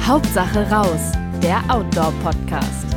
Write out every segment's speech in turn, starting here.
Hauptsache raus, der Outdoor-Podcast.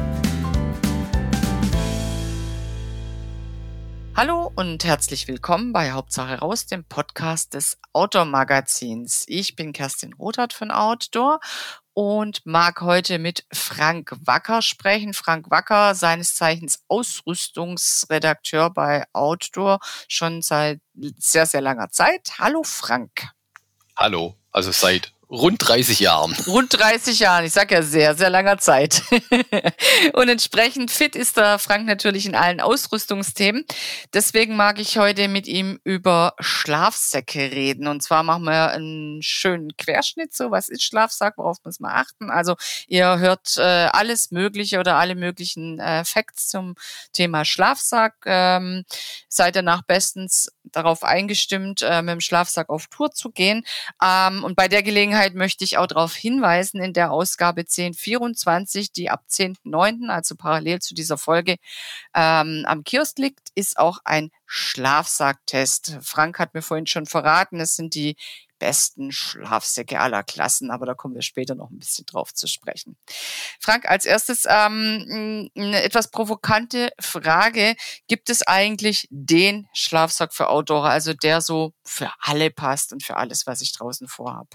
Hallo und herzlich willkommen bei Hauptsache raus, dem Podcast des Outdoor-Magazins. Ich bin Kerstin Rothart von Outdoor und mag heute mit Frank Wacker sprechen. Frank Wacker, seines Zeichens Ausrüstungsredakteur bei Outdoor, schon seit sehr, sehr langer Zeit. Hallo Frank. Hallo, also seit rund 30 Jahren. Rund 30 Jahren, ich sag ja sehr, sehr langer Zeit. Und entsprechend fit ist der Frank natürlich in allen Ausrüstungsthemen. Deswegen mag ich heute mit ihm über Schlafsäcke reden. Und zwar machen wir einen schönen Querschnitt. So, was ist Schlafsack? Worauf muss man achten? Also ihr hört alles Mögliche oder alle möglichen Facts zum Thema Schlafsack. Seid danach bestens darauf eingestimmt, mit dem Schlafsack auf Tour zu gehen. Und bei der Gelegenheit möchte ich auch darauf hinweisen, in der Ausgabe 1024, die ab 10.9., also parallel zu dieser Folge, am Kiosk liegt, ist auch ein Schlafsacktest. Frank hat mir vorhin schon verraten, es sind die besten Schlafsäcke aller Klassen, aber da kommen wir später noch ein bisschen drauf zu sprechen. Frank, als erstes eine etwas provokante Frage. Gibt es eigentlich den Schlafsack für Outdoorer, also der so für alle passt und für alles, was ich draußen vorhab?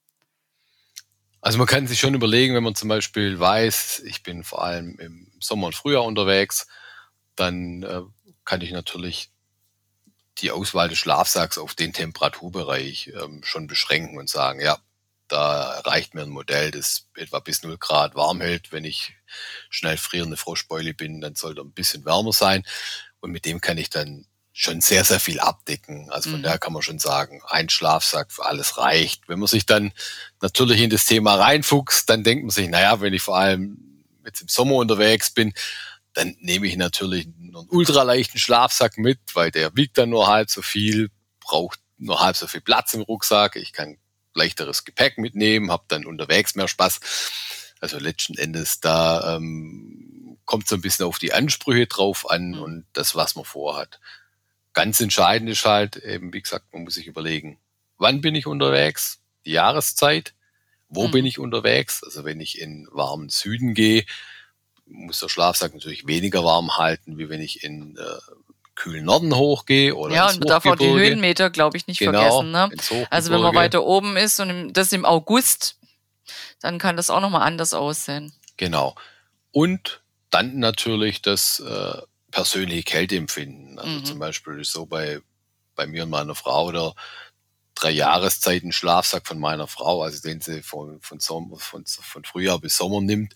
Also man kann sich schon überlegen, wenn man zum Beispiel weiß, ich bin vor allem im Sommer und Frühjahr unterwegs, dann kann ich natürlich die Auswahl des Schlafsacks auf den Temperaturbereich schon beschränken und sagen, ja, da reicht mir ein Modell, das etwa bis 0 Grad warm hält. Wenn ich schnell frierende Froschbeule bin, dann sollte er ein bisschen wärmer sein. Und mit dem kann ich dann schon sehr, sehr viel abdecken. Also von daher kann man schon sagen, ein Schlafsack für alles reicht. Wenn man sich dann natürlich in das Thema reinfuchst, dann denkt man sich, naja, wenn ich vor allem jetzt im Sommer unterwegs bin, dann nehme ich natürlich einen ultraleichten Schlafsack mit, weil der wiegt dann nur halb so viel, braucht nur halb so viel Platz im Rucksack. Ich kann leichteres Gepäck mitnehmen, habe dann unterwegs mehr Spaß. Also letzten Endes, da kommt so ein bisschen auf die Ansprüche drauf an und das, was man vorhat. Ganz entscheidend ist halt eben, wie gesagt, man muss sich überlegen, wann bin ich unterwegs, die Jahreszeit, wo bin ich unterwegs. Also wenn ich in warmen Süden gehe, muss der Schlafsack natürlich weniger warm halten, wie wenn ich in kühlen Norden hochgehe. Oder ja, und man darf auch die Höhenmeter, glaube ich, nicht vergessen. Ne? Also wenn man weiter oben ist und das im August, dann kann das auch nochmal anders aussehen. Genau. Und dann natürlich das persönliche Kälteempfinden. Also zum Beispiel ist so bei mir und meiner Frau der 3 Jahreszeiten Schlafsack von meiner Frau, also den sie von Frühjahr bis Sommer nimmt.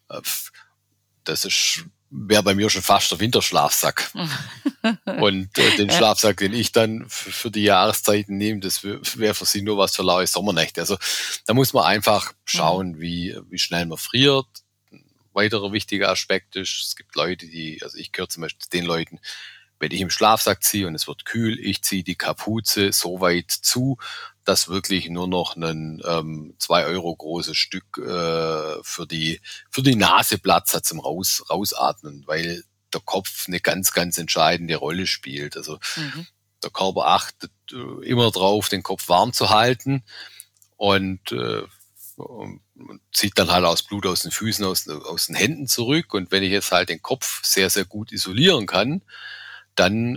Das wäre bei mir schon fast der Winterschlafsack. Und den Schlafsack, den ich dann für die Jahreszeiten nehme, das wäre für sie nur was für laue Sommernächte. Also da muss man einfach schauen, wie schnell man friert. Ein weiterer wichtiger Aspekt ist, es gibt Leute, also ich gehöre zum Beispiel zu den Leuten, wenn ich im Schlafsack ziehe und es wird kühl, ich ziehe die Kapuze so weit zu, dass wirklich nur noch ein 2 Euro großes Stück für die Nase Platz hat zum Rausatmen, weil der Kopf eine ganz, ganz entscheidende Rolle spielt. Also der Körper achtet immer drauf, den Kopf warm zu halten und zieht dann halt aus Blut aus den Füßen, aus den Händen zurück. Und wenn ich jetzt halt den Kopf sehr, sehr gut isolieren kann, dann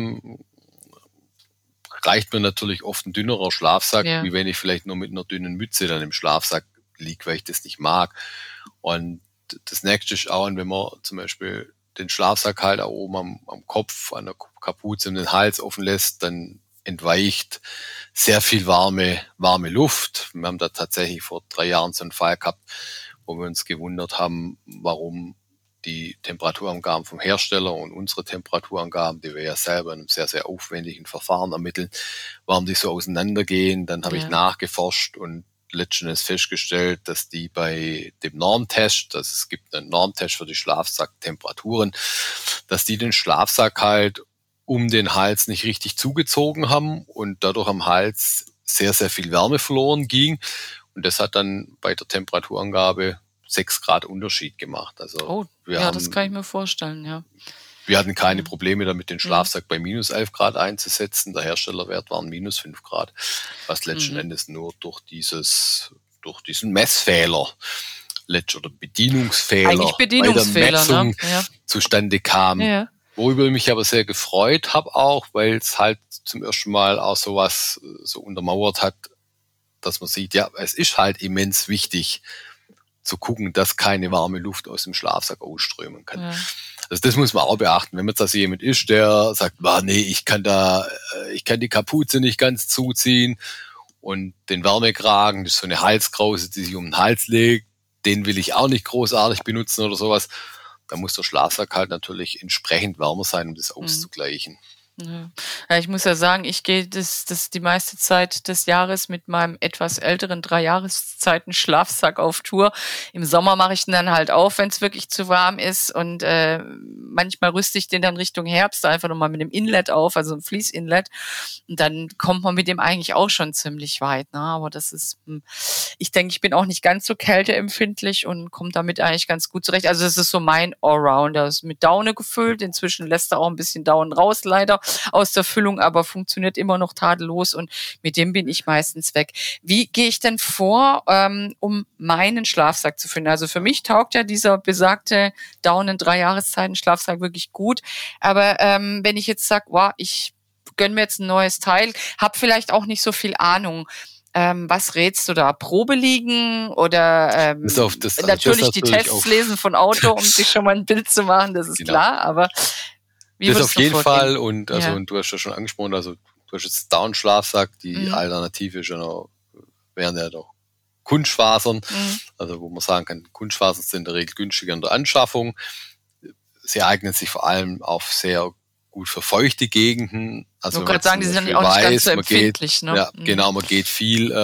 reicht mir natürlich oft ein dünnerer Schlafsack, wie wenn ich vielleicht nur mit einer dünnen Mütze dann im Schlafsack liege, weil ich das nicht mag. Und das nächste ist auch, wenn man zum Beispiel den Schlafsack halt da oben am Kopf, an der Kapuze und den Hals offen lässt, dann entweicht sehr viel warme Luft. Wir haben da tatsächlich vor 3 Jahren so einen Fall gehabt, wo wir uns gewundert haben, warum die Temperaturangaben vom Hersteller und unsere Temperaturangaben, die wir ja selber in einem sehr, sehr aufwendigen Verfahren ermitteln, warum die so auseinandergehen. Dann habe ich nachgeforscht und letzten Endes festgestellt, dass die bei dem Normtest, also es gibt einen Normtest für die Schlafsacktemperaturen, dass die den Schlafsack halt um den Hals nicht richtig zugezogen haben und dadurch am Hals sehr, sehr viel Wärme verloren ging. Und das hat dann bei der Temperaturangabe 6 Grad Unterschied gemacht. Also das kann ich mir vorstellen, ja. Wir hatten keine Probleme damit, den Schlafsack bei minus 11 Grad einzusetzen. Der Herstellerwert waren minus 5 Grad, was letzten Endes nur durch dieses durch diesen Messfehler oder Bedienungsfehler Eigentlich Bedienungsfehler, bei der Messung ne? Ja. zustande kam. Ja. Worüber ich mich aber sehr gefreut habe auch, weil es halt zum ersten Mal auch sowas so untermauert hat, dass man sieht, ja, es ist halt immens wichtig zu gucken, dass keine warme Luft aus dem Schlafsack ausströmen kann. Ja. Also das muss man auch beachten. Wenn man jetzt also jemand ist, der sagt, nee, ich kann die Kapuze nicht ganz zuziehen und den Wärmekragen, das ist so eine Halskrause, die sich um den Hals legt, den will ich auch nicht großartig benutzen oder sowas. Da muss der Schlafsack halt natürlich entsprechend wärmer sein, um das auszugleichen. Ja, ich muss ja sagen, ich gehe das die meiste Zeit des Jahres mit meinem etwas älteren 3-Jahreszeiten-Schlafsack auf Tour. Im Sommer mache ich den dann halt auf, wenn es wirklich zu warm ist und manchmal rüste ich den dann Richtung Herbst einfach nochmal mit dem Inlet auf, also ein Fließ-Inlet, und dann kommt man mit dem eigentlich auch schon ziemlich weit, ne? Aber das ist, ich denke, ich bin auch nicht ganz so kälteempfindlich und komme damit eigentlich ganz gut zurecht. Also das ist so mein Allrounder, ist mit Daune gefüllt, inzwischen lässt er auch ein bisschen Daunen raus, leider, aus der Füllung, aber funktioniert immer noch tadellos und mit dem bin ich meistens weg. Wie gehe ich denn vor, um meinen Schlafsack zu finden? Also für mich taugt ja dieser besagte Daunen 3-Jahreszeiten Schlafsack wirklich gut, aber wenn ich jetzt sage, wow, ich gönne mir jetzt ein neues Teil, habe vielleicht auch nicht so viel Ahnung. Was rätst du da? Probe liegen oder natürlich die Tests lesen von Auto, um sich schon mal ein Bild zu machen, das ist klar, aber wie das auf jeden Fall und ja. Und du hast ja schon angesprochen, also du hast jetzt Down-Schlafsack, die Alternative wären ja doch Kunstfasern, also wo man sagen kann, Kunstfasern sind in der Regel günstiger in der Anschaffung. Sie eignen sich vor allem auch sehr gut für feuchte Gegenden. Also ich wollte gerade sagen, die sind ja auch nicht ganz so empfindlich. Ne? Ja, genau, man geht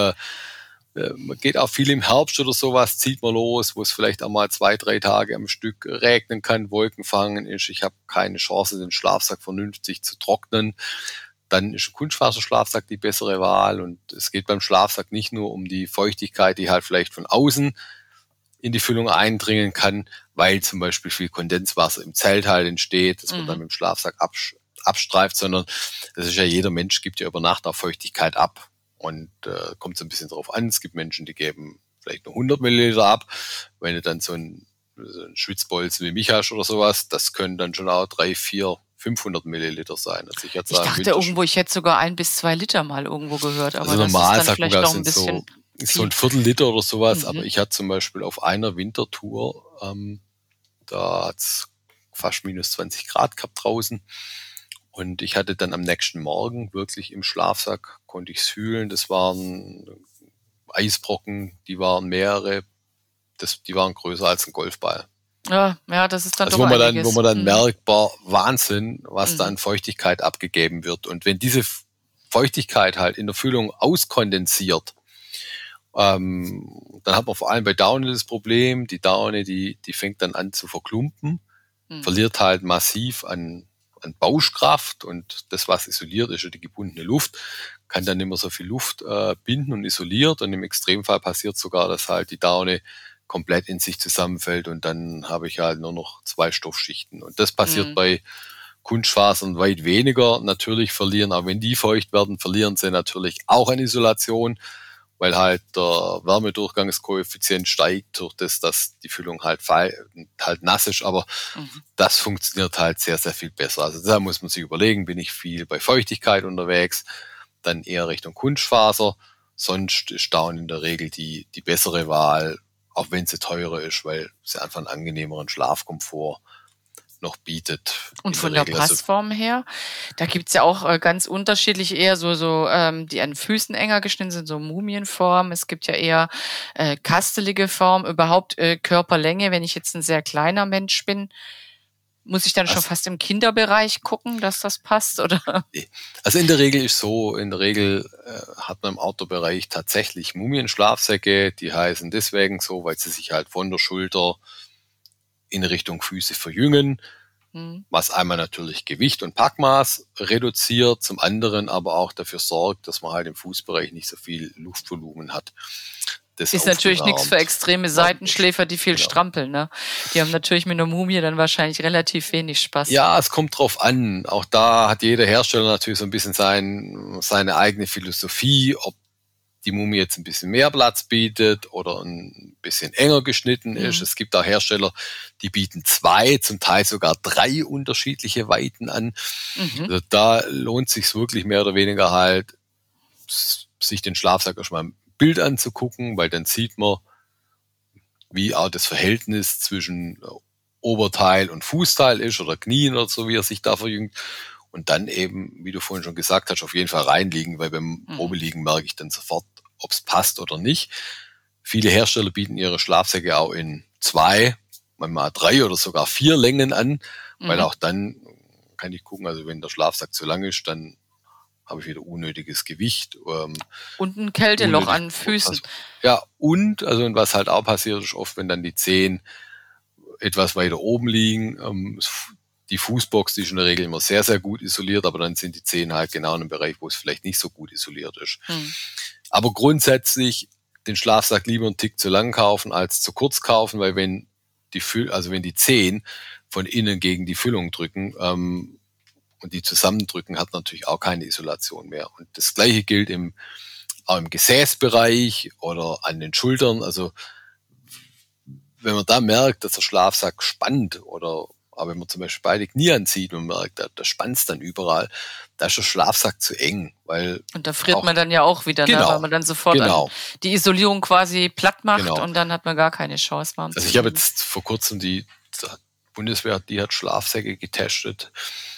auch viel im Herbst oder sowas, zieht man los, wo es vielleicht auch mal 2-3 Tage am Stück regnen kann, Wolken fangen ist. Ich habe keine Chance, den Schlafsack vernünftig zu trocknen. Dann ist ein Kunstfaserschlafsack die bessere Wahl. Und es geht beim Schlafsack nicht nur um die Feuchtigkeit, die halt vielleicht von außen in die Füllung eindringen kann, weil zum Beispiel viel Kondenswasser im Zelt halt entsteht, das man dann mit dem Schlafsack abstreift, sondern das ist ja, jeder Mensch gibt ja über Nacht auch Feuchtigkeit ab. Und kommt so ein bisschen drauf an. Es gibt Menschen, die geben vielleicht nur 100 Milliliter ab. Wenn du dann so ein Schwitzbolzen wie mich hast oder sowas, das können dann schon auch 3, 4, 500 Milliliter sein. Also ich dachte irgendwo, ich hätte sogar 1 bis 2 Liter mal irgendwo gehört. Aber also das normal ist dann sagt man, das sind so ein Viertel-Liter oder sowas. Aber ich hatte zum Beispiel auf einer Wintertour, da hat's fast minus 20 Grad gehabt draußen. Und ich hatte dann am nächsten Morgen wirklich im Schlafsack, konnte ich es fühlen. Das waren Eisbrocken, die waren mehrere, die waren größer als ein Golfball. Ja, das ist dann also doch einiges. Wo man dann merkbar, Wahnsinn, was da an Feuchtigkeit abgegeben wird. Und wenn diese Feuchtigkeit halt in der Füllung auskondensiert, dann hat man vor allem bei Daune das Problem, die Daune, die fängt dann an zu verklumpen, verliert halt massiv an Bauschkraft, und das, was isoliert, ist ja die gebundene Luft, kann dann nicht mehr so viel Luft binden und isoliert, und im Extremfall passiert sogar, dass halt die Daune komplett in sich zusammenfällt und dann habe ich halt nur noch 2 Stoffschichten. Und das passiert bei Kunstfasern weit weniger. Natürlich verlieren, auch wenn die feucht werden, verlieren sie natürlich auch an Isolation, weil halt der Wärmedurchgangskoeffizient steigt durch das, dass die Füllung halt nass ist, aber das funktioniert halt sehr, sehr viel besser. Also da muss man sich überlegen, bin ich viel bei Feuchtigkeit unterwegs, dann eher Richtung Kunstfaser, sonst ist Daune in der Regel die bessere Wahl, auch wenn sie teurer ist, weil sie einfach einen angenehmeren Schlafkomfort noch bietet. Und von der Passform her, da gibt's ja auch ganz unterschiedlich, eher so die an Füßen enger geschnitten sind, so Mumienform. Es gibt ja eher kastelige Form, überhaupt Körperlänge. Wenn ich jetzt ein sehr kleiner Mensch bin, muss ich dann schon fast im Kinderbereich gucken, dass das passt, oder? Also in der Regel ist so, hat man im Outdoor-Bereich tatsächlich Mumienschlafsäcke, die heißen deswegen so, weil sie sich halt von der Schulter in Richtung Füße verjüngen, was einmal natürlich Gewicht und Packmaß reduziert, zum anderen aber auch dafür sorgt, dass man halt im Fußbereich nicht so viel Luftvolumen hat. Das ist natürlich nichts für extreme Seitenschläfer, die viel strampeln, ne? Die haben natürlich mit einer Mumie dann wahrscheinlich relativ wenig Spaß. Ja, es kommt drauf an. Auch da hat jeder Hersteller natürlich so ein bisschen seine eigene Philosophie, ob die Mumie jetzt ein bisschen mehr Platz bietet oder ein bisschen enger geschnitten ist. Es gibt auch Hersteller, die bieten 2, zum Teil sogar 3 unterschiedliche Weiten an. Also da lohnt sich wirklich mehr oder weniger halt, sich den Schlafsack erstmal im Bild anzugucken, weil dann sieht man, wie auch das Verhältnis zwischen Oberteil und Fußteil ist oder Knien oder so, wie er sich da verjüngt. Und dann eben, wie du vorhin schon gesagt hast, auf jeden Fall reinliegen, weil beim Probeliegen merke ich dann sofort, ob es passt oder nicht. Viele Hersteller bieten ihre Schlafsäcke auch in 2, manchmal 3 oder sogar 4 Längen an, weil auch dann kann ich gucken, also wenn der Schlafsack zu lang ist, dann habe ich wieder unnötiges Gewicht. Und ein Kälteloch an Füßen. Ja, und was halt auch passiert ist oft, wenn dann die Zehen etwas weiter oben liegen, die Fußbox, die ist in der Regel immer sehr, sehr gut isoliert, aber dann sind die Zehen halt genau in einem Bereich, wo es vielleicht nicht so gut isoliert ist. Aber grundsätzlich den Schlafsack lieber einen Tick zu lang kaufen als zu kurz kaufen, weil wenn die Zehen von innen gegen die Füllung drücken und die zusammendrücken, hat natürlich auch keine Isolation mehr. Und das Gleiche gilt auch im Gesäßbereich oder an den Schultern. Also wenn man da merkt, dass der Schlafsack spannt aber wenn man zum Beispiel beide Knie anzieht und man merkt, da spannt es dann überall, da ist der Schlafsack zu eng. Und da friert man dann ja auch wieder, ne, weil man dann sofort die Isolierung quasi platt macht und dann hat man gar keine Chance. Also ich habe jetzt vor kurzem die Bundeswehr, die hat Schlafsäcke getestet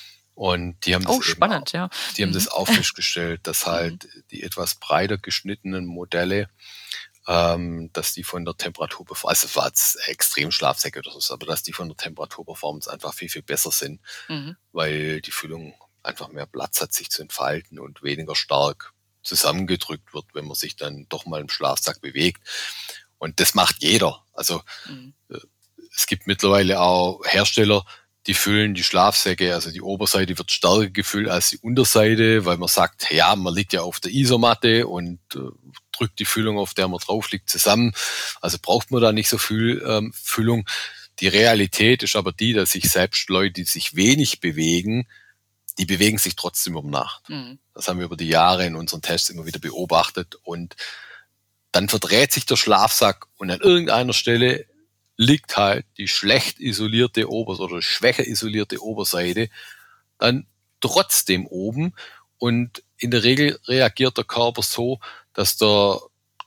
und die haben die haben das auch festgestellt, dass halt die etwas breiter geschnittenen Modelle, dass die von der Temperaturperformance, also es war jetzt Extremschlafsäcke oder so, aber dass die von der Temperaturperformance einfach viel, viel besser sind, weil die Füllung einfach mehr Platz hat, sich zu entfalten und weniger stark zusammengedrückt wird, wenn man sich dann doch mal im Schlafsack bewegt. Und das macht jeder. Also es gibt mittlerweile auch Hersteller, die füllen die Schlafsäcke, also die Oberseite wird stärker gefüllt als die Unterseite, weil man sagt, ja, man liegt ja auf der Isomatte und drückt die Füllung, auf der man drauf liegt, zusammen. Also braucht man da nicht so viel Füllung. Die Realität ist aber die, dass sich selbst Leute, die sich wenig bewegen, die bewegen sich trotzdem um Nacht. Das haben wir über die Jahre in unseren Tests immer wieder beobachtet. Und dann verdreht sich der Schlafsack und an irgendeiner Stelle liegt halt die schlecht isolierte oder schwächer isolierte Oberseite dann trotzdem oben. Und in der Regel reagiert der Körper so, dass der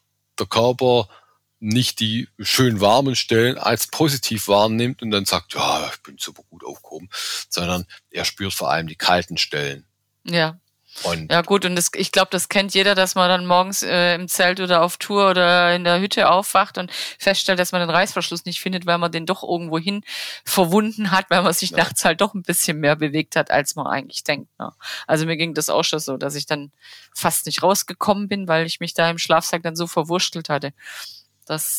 Körper nicht die schön warmen Stellen als positiv wahrnimmt und dann sagt, ja, ich bin super gut aufgehoben, sondern er spürt vor allem die kalten Stellen. Ja. Ja gut, und ich glaube, das kennt jeder, dass man dann morgens im Zelt oder auf Tour oder in der Hütte aufwacht und feststellt, dass man den Reißverschluss nicht findet, weil man den doch irgendwo hin verwunden hat, weil man sich nachts halt doch ein bisschen mehr bewegt hat, als man eigentlich denkt. Ne? Also mir ging das auch schon so, dass ich dann fast nicht rausgekommen bin, weil ich mich da im Schlafsack dann so verwurstelt hatte. Das,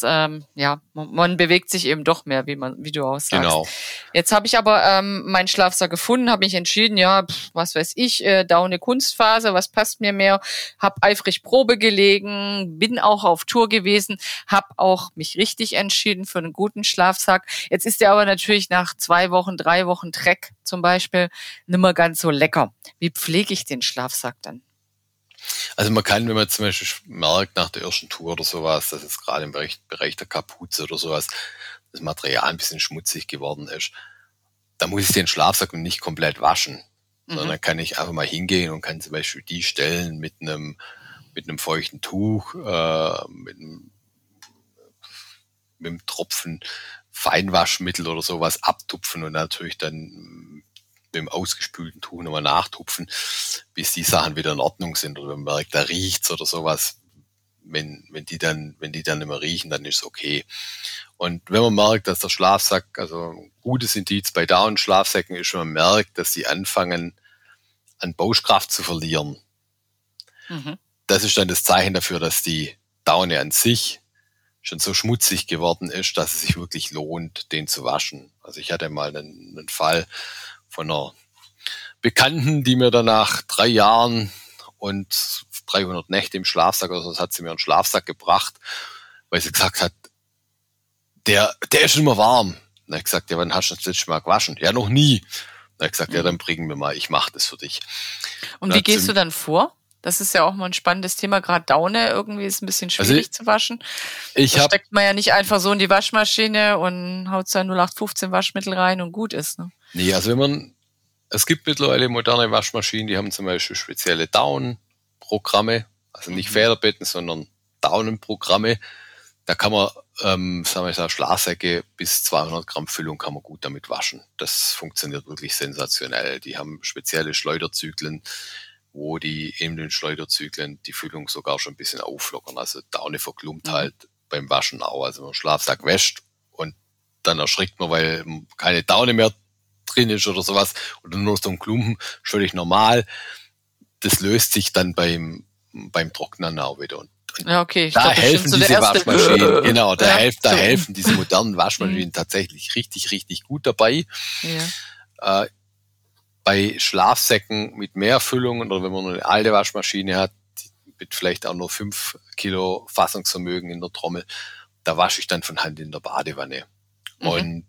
man bewegt sich eben doch mehr, wie du auch sagst. Genau. Jetzt habe ich aber meinen Schlafsack gefunden, habe mich entschieden, was weiß ich, Daune Kunstfaser, was passt mir mehr, habe eifrig Probe gelegen, bin auch auf Tour gewesen, habe auch mich richtig entschieden für einen guten Schlafsack. Jetzt ist der aber natürlich nach 2 Wochen, 3 Wochen Trek zum Beispiel nicht mehr ganz so lecker. Wie pflege ich den Schlafsack dann? Also man kann, wenn man zum Beispiel merkt nach der ersten Tour oder sowas, dass jetzt gerade im Bereich der Kapuze oder sowas das Material ein bisschen schmutzig geworden ist, dann muss ich den Schlafsack nicht komplett waschen, sondern kann ich einfach mal hingehen und kann zum Beispiel die Stellen mit einem feuchten Tuch, mit einem Tropfen Feinwaschmittel oder sowas abtupfen und natürlich dann mit dem ausgespülten Tuch nochmal nachtupfen, bis die Sachen wieder in Ordnung sind oder wenn man merkt, da riecht's oder sowas. Wenn die dann nicht mehr riechen, dann ist es okay. Und wenn man merkt, dass der Schlafsack, also ein gutes Indiz bei Daunenschlafsäcken ist, wenn man merkt, dass die anfangen, an Bauschkraft zu verlieren. Das ist dann das Zeichen dafür, dass die Daune an sich schon so schmutzig geworden ist, dass es sich wirklich lohnt, den zu waschen. Also ich hatte mal einen Fall von einer Bekannten, die mir dann nach 3 Jahren und 300 Nächte im Schlafsack oder so, hat sie mir einen Schlafsack gebracht, weil sie gesagt hat, der ist immer warm. Dann habe ich gesagt, ja, wann hast du das letzte Mal gewaschen? Ja, noch nie. Dann habe ich gesagt, ja, dann bringen wir mal, ich mache das für dich. Und wie gehst du dann vor? Das ist ja auch mal ein spannendes Thema. Gerade Daune irgendwie ist ein bisschen schwierig zu waschen. Da steckt man ja nicht einfach so in die Waschmaschine und haut sein 0815 Waschmittel rein und gut ist. Ne? Nee, also es gibt mittlerweile moderne Waschmaschinen, die haben zum Beispiel spezielle Daunenprogramme, also nicht Federbetten, sondern Daunenprogramme. Da kann man, Schlafsäcke bis 200 Gramm Füllung kann man gut damit waschen. Das funktioniert wirklich sensationell. Die haben spezielle Schleuderzyklen, wo die in den Schleuderzyklen die Füllung sogar schon ein bisschen auflockern. Also Daune verklumpt halt beim Waschen auch. Also wenn man einen Schlafsack wäscht und dann erschrickt man, weil keine Daune mehr drin ist oder sowas oder nur so ein Klumpen, völlig normal. Das löst sich dann beim Trocknen auch wieder. Und ja, okay. da helfen diese Waschmaschinen, genau, da helfen diese modernen Waschmaschinen tatsächlich richtig, richtig gut dabei. Ja. Bei Schlafsäcken mit mehr Füllung oder wenn man eine alte Waschmaschine hat, mit vielleicht auch nur 5 Kilo Fassungsvermögen in der Trommel, da wasche ich dann von Hand in der Badewanne. Und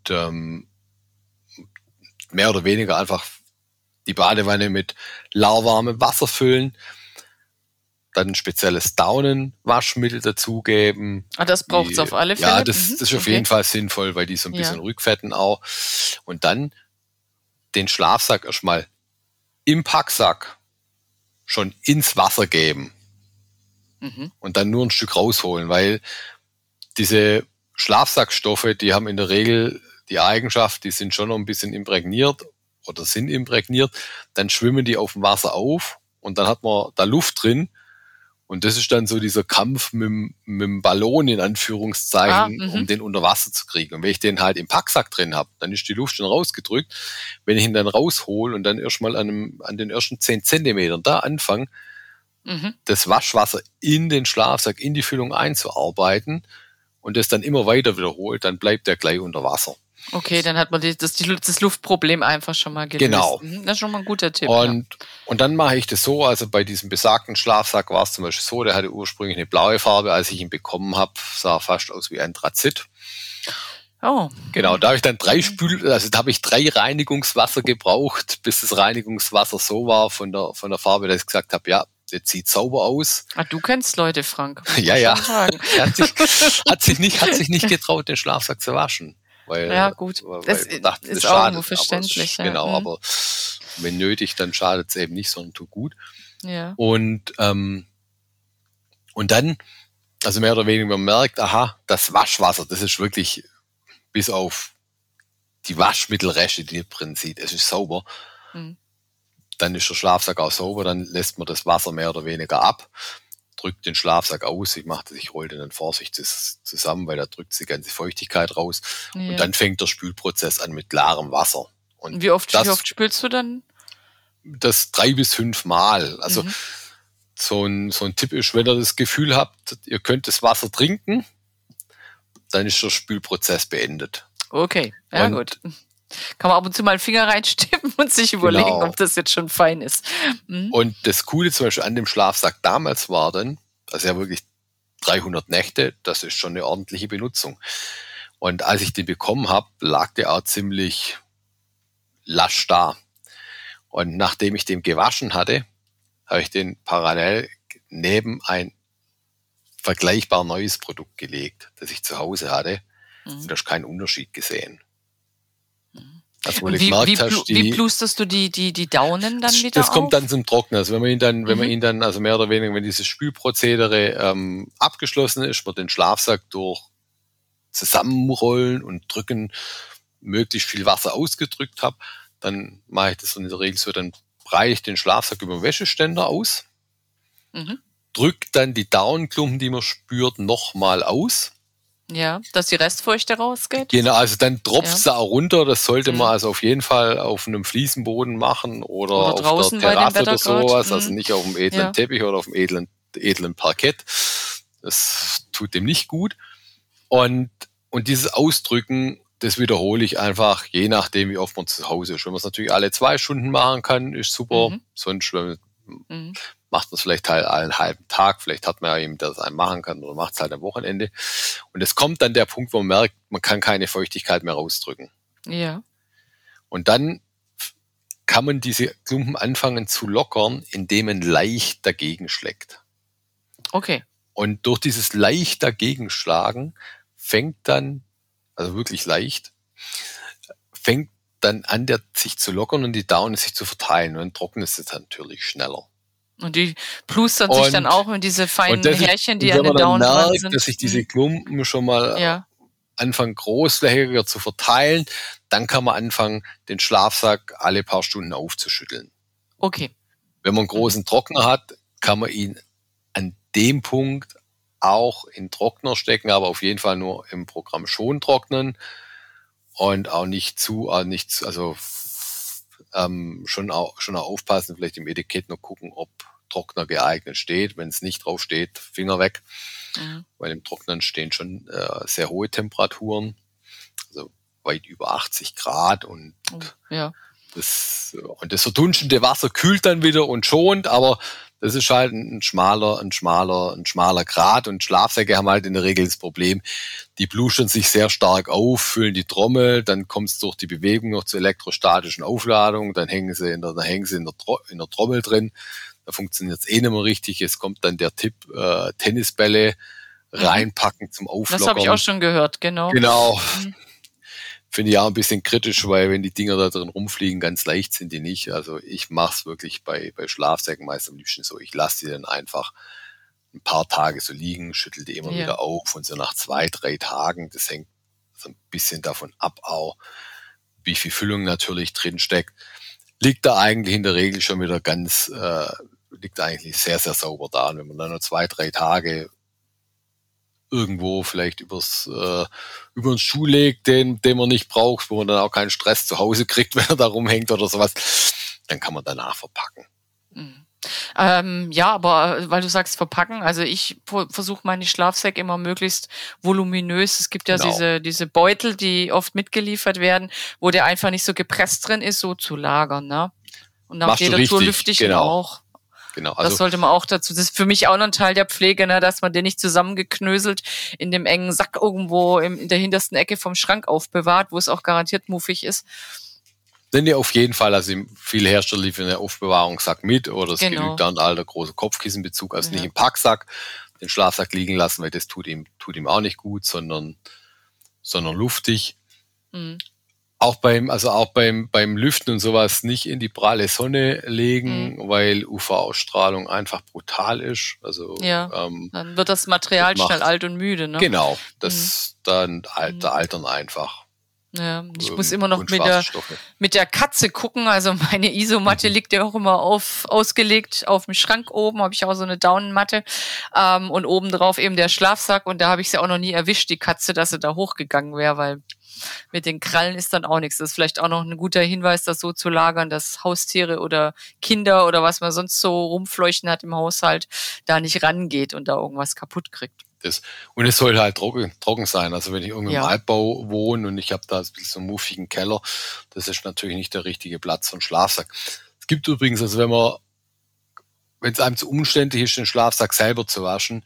mehr oder weniger einfach die Badewanne mit lauwarmem Wasser füllen, dann ein spezielles Daunenwaschmittel dazugeben. Ah, das braucht es auf alle Fälle? Ja, das ist auf jeden Fall sinnvoll, weil die so ein bisschen rückfetten auch. Und dann den Schlafsack erstmal im Packsack schon ins Wasser geben und dann nur ein Stück rausholen, weil diese Schlafsackstoffe, die haben in der Regel die Eigenschaft, die sind schon noch ein bisschen imprägniert oder sind imprägniert, dann schwimmen die auf dem Wasser auf und dann hat man da Luft drin und das ist dann so dieser Kampf mit dem Ballon in Anführungszeichen, um den unter Wasser zu kriegen. Und wenn ich den halt im Packsack drin habe, dann ist die Luft schon rausgedrückt. Wenn ich ihn dann raushole und dann erstmal an den ersten 10 Zentimetern da anfange, das Waschwasser in den Schlafsack, in die Füllung einzuarbeiten und das dann immer weiter wiederholt, dann bleibt der gleich unter Wasser. Okay, dann hat man das Luftproblem einfach schon mal gelöst. Genau. Das ist schon mal ein guter Tipp. Und dann mache ich das so, also bei diesem besagten Schlafsack war es zum Beispiel so, der hatte ursprünglich eine blaue Farbe, als ich ihn bekommen habe, sah fast aus wie Anthrazit. Oh. Genau, da habe ich dann 3 Reinigungswasser gebraucht, bis das Reinigungswasser so war von der Farbe, dass ich gesagt habe, ja, das sieht sauber aus. Ah, du kennst Leute, Frank. Ja. Er hat sich nicht getraut, den Schlafsack zu waschen. Weil, ja, gut. Das ist auch irgendwo verständlich. Genau, aber wenn nötig, dann schadet es eben nicht, sondern tut gut. Ja. Und dann, also mehr oder weniger, man merkt, aha, das Waschwasser, das ist wirklich bis auf die Waschmittelreste, die drin sieht, es ist sauber. Dann ist der Schlafsack auch sauber, dann lässt man das Wasser mehr oder weniger ab, drückt den Schlafsack aus, ich roll den dann vorsichtig zusammen, weil da drückt die ganze Feuchtigkeit raus. Ja. Und dann fängt der Spülprozess an mit klarem Wasser. Und wie oft spülst du dann? Das 3 bis 5 Mal. Also so ein Tipp ist, wenn ihr das Gefühl habt, ihr könnt das Wasser trinken, dann ist der Spülprozess beendet. Okay, ja, gut. Kann man ab und zu mal einen Finger reinstippen und sich überlegen, ob das jetzt schon fein ist. Und das Coole zum Beispiel an dem Schlafsack damals war dann, also ja wirklich 300 Nächte, das ist schon eine ordentliche Benutzung. Und als ich den bekommen habe, lag der auch ziemlich lasch da. Und nachdem ich den gewaschen hatte, habe ich den parallel neben ein vergleichbar neues Produkt gelegt, das ich zu Hause hatte. Und da ist kein Unterschied gesehen. Also, wie plusterst du die Daunen dann wieder Das kommt auf? dann zum Trocknen. Also wenn man ihn dann, also mehr oder weniger, wenn dieses Spülprozedere abgeschlossen ist, wird den Schlafsack durch Zusammenrollen und Drücken möglichst viel Wasser ausgedrückt habe, dann mache ich das in der Regel so, dann breite ich den Schlafsack über den Wäscheständer aus, drücke dann die Daunenklumpen, die man spürt, nochmal aus. Ja, dass die Restfeuchte rausgeht? Genau, also dann tropft es auch runter. Das sollte man also auf jeden Fall auf einem Fliesenboden machen oder auf der Terrasse oder sowas. Also nicht auf dem edlen Teppich oder auf dem edlen Parkett. Das tut dem nicht gut. Und dieses Ausdrücken, das wiederhole ich einfach, je nachdem, wie oft man zu Hause ist. Wenn man es natürlich alle 2 Stunden machen kann, ist super. Sonst macht man es vielleicht halt einen halben Tag. Vielleicht hat man ja jemanden, der das einen machen kann oder macht es halt am Wochenende. Und es kommt dann der Punkt, wo man merkt, man kann keine Feuchtigkeit mehr rausdrücken. Ja. Und dann kann man diese Klumpen anfangen zu lockern, indem man leicht dagegen schlägt. Okay. Und durch dieses leicht dagegenschlagen fängt dann, also wirklich leicht, fängt dann an, sich zu lockern und die Daune sich zu verteilen. Und dann trocknet es dann natürlich schneller. Und die plustern sich dann auch in diese feinen Härchen, die an den Daunen dran sind. Dass sich diese Klumpen schon mal anfangen, großflächiger zu verteilen, dann kann man anfangen, den Schlafsack alle paar Stunden aufzuschütteln. Okay. Wenn man einen großen Trockner hat, kann man ihn an dem Punkt auch in Trockner stecken, aber auf jeden Fall nur im Programm schon trocknen und auch schon auch aufpassen, vielleicht im Etikett noch gucken, ob Trockner geeignet steht. Wenn es nicht drauf steht, Finger weg. Weil im Trocknen stehen schon sehr hohe Temperaturen, also weit über 80 Grad und das verdunstende Wasser kühlt dann wieder und schont, aber das ist halt ein schmaler Grad und Schlafsäcke haben halt in der Regel das Problem, die blustern sich sehr stark auf, füllen die Trommel, dann kommt es durch die Bewegung noch zur elektrostatischen Aufladung, dann hängen sie in der Trommel drin, da funktioniert es nicht mehr richtig, es kommt dann der Tipp, Tennisbälle reinpacken zum Auflockern. Das habe ich auch schon gehört, genau. Genau. Finde ich auch ein bisschen kritisch, weil wenn die Dinger da drin rumfliegen, ganz leicht sind die nicht. Also ich mache es wirklich bei Schlafsäcken meist am liebsten so. Ich lasse die dann einfach ein paar Tage so liegen, schüttel die immer wieder auf und so nach 2-3 Tagen, das hängt so ein bisschen davon ab auch, wie viel Füllung natürlich drin steckt, liegt da eigentlich in der Regel schon wieder liegt eigentlich sehr, sehr sauber da. Und wenn man dann nur 2-3 Tage irgendwo vielleicht über den Schuh legt, den man nicht braucht, wo man dann auch keinen Stress zu Hause kriegt, wenn er da rumhängt oder sowas, dann kann man danach verpacken. Aber weil du sagst verpacken, also ich versuche meine Schlafsäcke immer möglichst voluminös. Es gibt ja diese Beutel, die oft mitgeliefert werden, wo der einfach nicht so gepresst drin ist, so zu lagern, ne? Und nach jeder Tour lüfte ich ihn auch. Genau, also das sollte man auch dazu, das ist für mich auch noch ein Teil der Pflege, ne, dass man den nicht zusammengeknöselt in dem engen Sack irgendwo in der hintersten Ecke vom Schrank aufbewahrt, wo es auch garantiert muffig ist. Denn ja, auf jeden Fall, also viele Hersteller liefern einen Aufbewahrungssack mit oder es genügt dann alter großer Kopfkissenbezug, also nicht im Packsack, den Schlafsack liegen lassen, weil das tut ihm auch nicht gut, sondern luftig. Auch beim Lüften und sowas nicht in die pralle Sonne legen, weil UV-Ausstrahlung einfach brutal ist. Also dann wird das Material schnell alt und müde, ne? Genau, das dann altern einfach. Ja, ich muss immer noch mit der Katze gucken. Also meine Isomatte liegt ja auch immer ausgelegt auf dem Schrank oben, habe ich auch so eine Daunenmatte und oben drauf eben der Schlafsack und da habe ich sie auch noch nie erwischt, die Katze, dass sie da hochgegangen wäre, weil mit den Krallen ist dann auch nichts. Das ist vielleicht auch noch ein guter Hinweis, das so zu lagern, dass Haustiere oder Kinder oder was man sonst so rumfleuchten hat im Haushalt, da nicht rangeht und da irgendwas kaputt kriegt. Und es soll halt trocken sein. Also wenn ich irgendwie im Altbau wohne und ich habe da so einen muffigen Keller, das ist natürlich nicht der richtige Platz für einen Schlafsack. Es gibt übrigens, also wenn es einem zu umständlich ist, den Schlafsack selber zu waschen,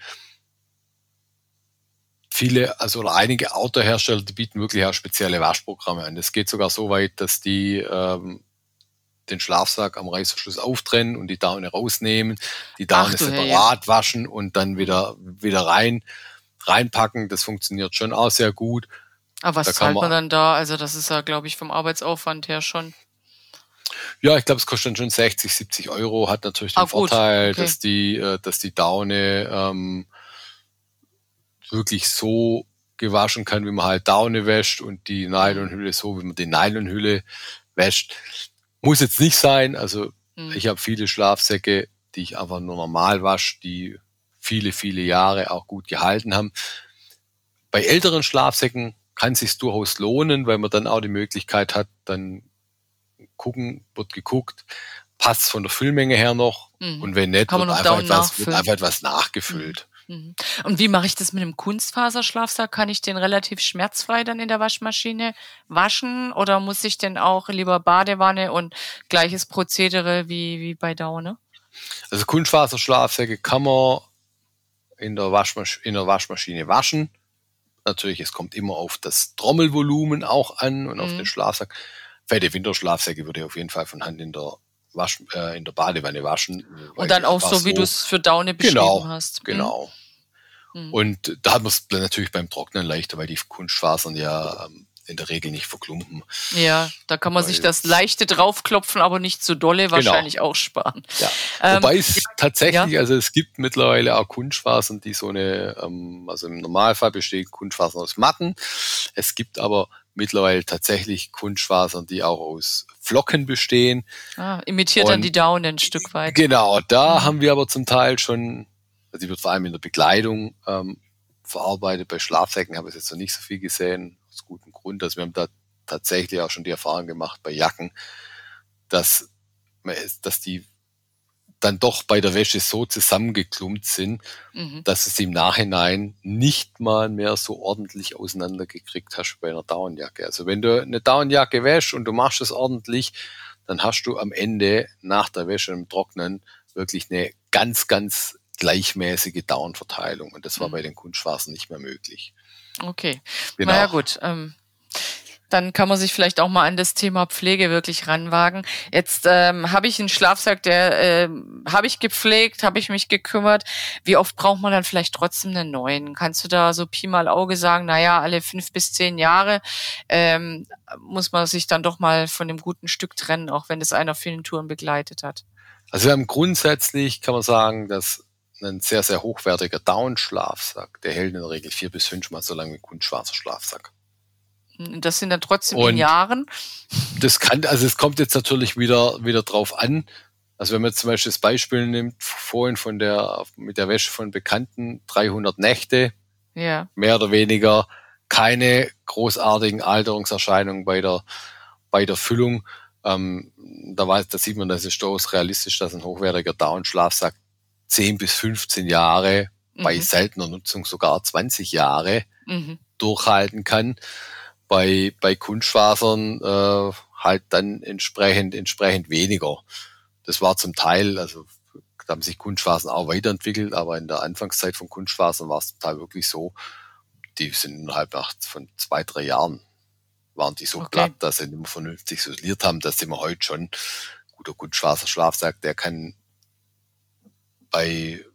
einige Autohersteller, die bieten wirklich auch spezielle Waschprogramme an. Das geht sogar so weit, dass die den Schlafsack am Reißverschluss auftrennen und die Daune rausnehmen, die Daune separat waschen und dann wieder reinpacken. Das funktioniert schon auch sehr gut. Aber was zahlt man dann da? Also das ist ja, glaube ich, vom Arbeitsaufwand her schon. Ja, ich glaube, es kostet dann schon 60, 70 Euro. Hat natürlich den Vorteil, dass die Daune wirklich so gewaschen kann, wie man halt Daune wäscht und die Nylonhülle so, wie man die Nylonhülle wäscht. Muss jetzt nicht sein. Also ich habe viele Schlafsäcke, die ich einfach nur normal wasche, die viele, viele Jahre auch gut gehalten haben. Bei älteren Schlafsäcken kann es sich durchaus lohnen, weil man dann auch die Möglichkeit hat, dann wird geguckt, passt von der Füllmenge her noch und wenn nicht, wird einfach etwas nachgefüllt. Und wie mache ich das mit einem Kunstfaserschlafsack? Kann ich den relativ schmerzfrei dann in der Waschmaschine waschen oder muss ich denn auch lieber Badewanne und gleiches Prozedere wie bei Daune? Also Kunstfaserschlafsäcke kann man in der Waschmaschine waschen. Natürlich, es kommt immer auf das Trommelvolumen auch an und auf den Schlafsack. fette Winterschlafsäcke würde ich auf jeden Fall von Hand in der Badewanne waschen. Und dann auch so, wie du es für Daune beschrieben hast. Genau. Und da hat man es natürlich beim Trocknen leichter, weil die Kunstfasern ja in der Regel nicht verklumpen. Ja, da kann man sich das leichte draufklopfen, aber nicht zu dolle wahrscheinlich auch sparen. Ja. Wobei es tatsächlich, also es gibt mittlerweile auch Kunstfasern, die so eine, also im Normalfall bestehen Kunstfasern aus Matten. Es gibt aber mittlerweile tatsächlich Kunstfasern, die auch aus Flocken bestehen. Imitiert dann die Daune ein Stück weit. Genau, da haben wir aber zum Teil schon, also die wird vor allem in der Bekleidung verarbeitet. Bei Schlafsäcken habe ich jetzt noch nicht so viel gesehen, aus gutem Grund. Also wir haben da tatsächlich auch schon die Erfahrung gemacht bei Jacken, dass die dann doch bei der Wäsche so zusammengeklumpt sind, dass es im Nachhinein nicht mal mehr so ordentlich auseinandergekriegt hast wie bei einer Daunenjacke. Also wenn du eine Daunenjacke wäschst und du machst es ordentlich, dann hast du am Ende nach der Wäsche im Trocknen wirklich eine ganz, ganz gleichmäßige Daunenverteilung. Und das war bei den Kunstfasern nicht mehr möglich. Okay, genau. Naja gut, dann kann man sich vielleicht auch mal an das Thema Pflege wirklich ranwagen. Jetzt habe ich einen Schlafsack, der habe ich gepflegt, habe ich mich gekümmert. Wie oft braucht man dann vielleicht trotzdem einen neuen? Kannst du da so Pi mal Auge sagen, naja, alle 5 bis 10 Jahre muss man sich dann doch mal von dem guten Stück trennen, auch wenn es einer auf vielen Touren begleitet hat? Also wir haben grundsätzlich, kann man sagen, dass ein sehr, sehr hochwertiger Daunenschlafsack, der hält in der Regel 4 bis 5 Mal so lange wie ein Kunstfaserschlafsack. Das sind dann trotzdem in Jahren? Das kann, also es kommt jetzt natürlich wieder drauf an. Also wenn man jetzt zum Beispiel das Beispiel nimmt, vorhin mit der Wäsche von Bekannten, 300 Nächte, mehr oder weniger, keine großartigen Alterungserscheinungen bei der Füllung. Da sieht man, das ist durchaus realistisch, dass ein hochwertiger Daunenschlafsack 10 bis 15 Jahre, bei seltener Nutzung sogar 20 Jahre durchhalten kann. Bei Kunstfasern halt dann entsprechend weniger. Das war zum Teil, also da haben sich Kunstfasern auch weiterentwickelt, aber in der Anfangszeit von Kunstfasern war es zum Teil wirklich so, die sind innerhalb von 2, 3 Jahren waren die so glatt, dass sie nicht mehr vernünftig isoliert haben. Das sind wir heute schon. Guter Kunstfaserschlafsack, der kann wenn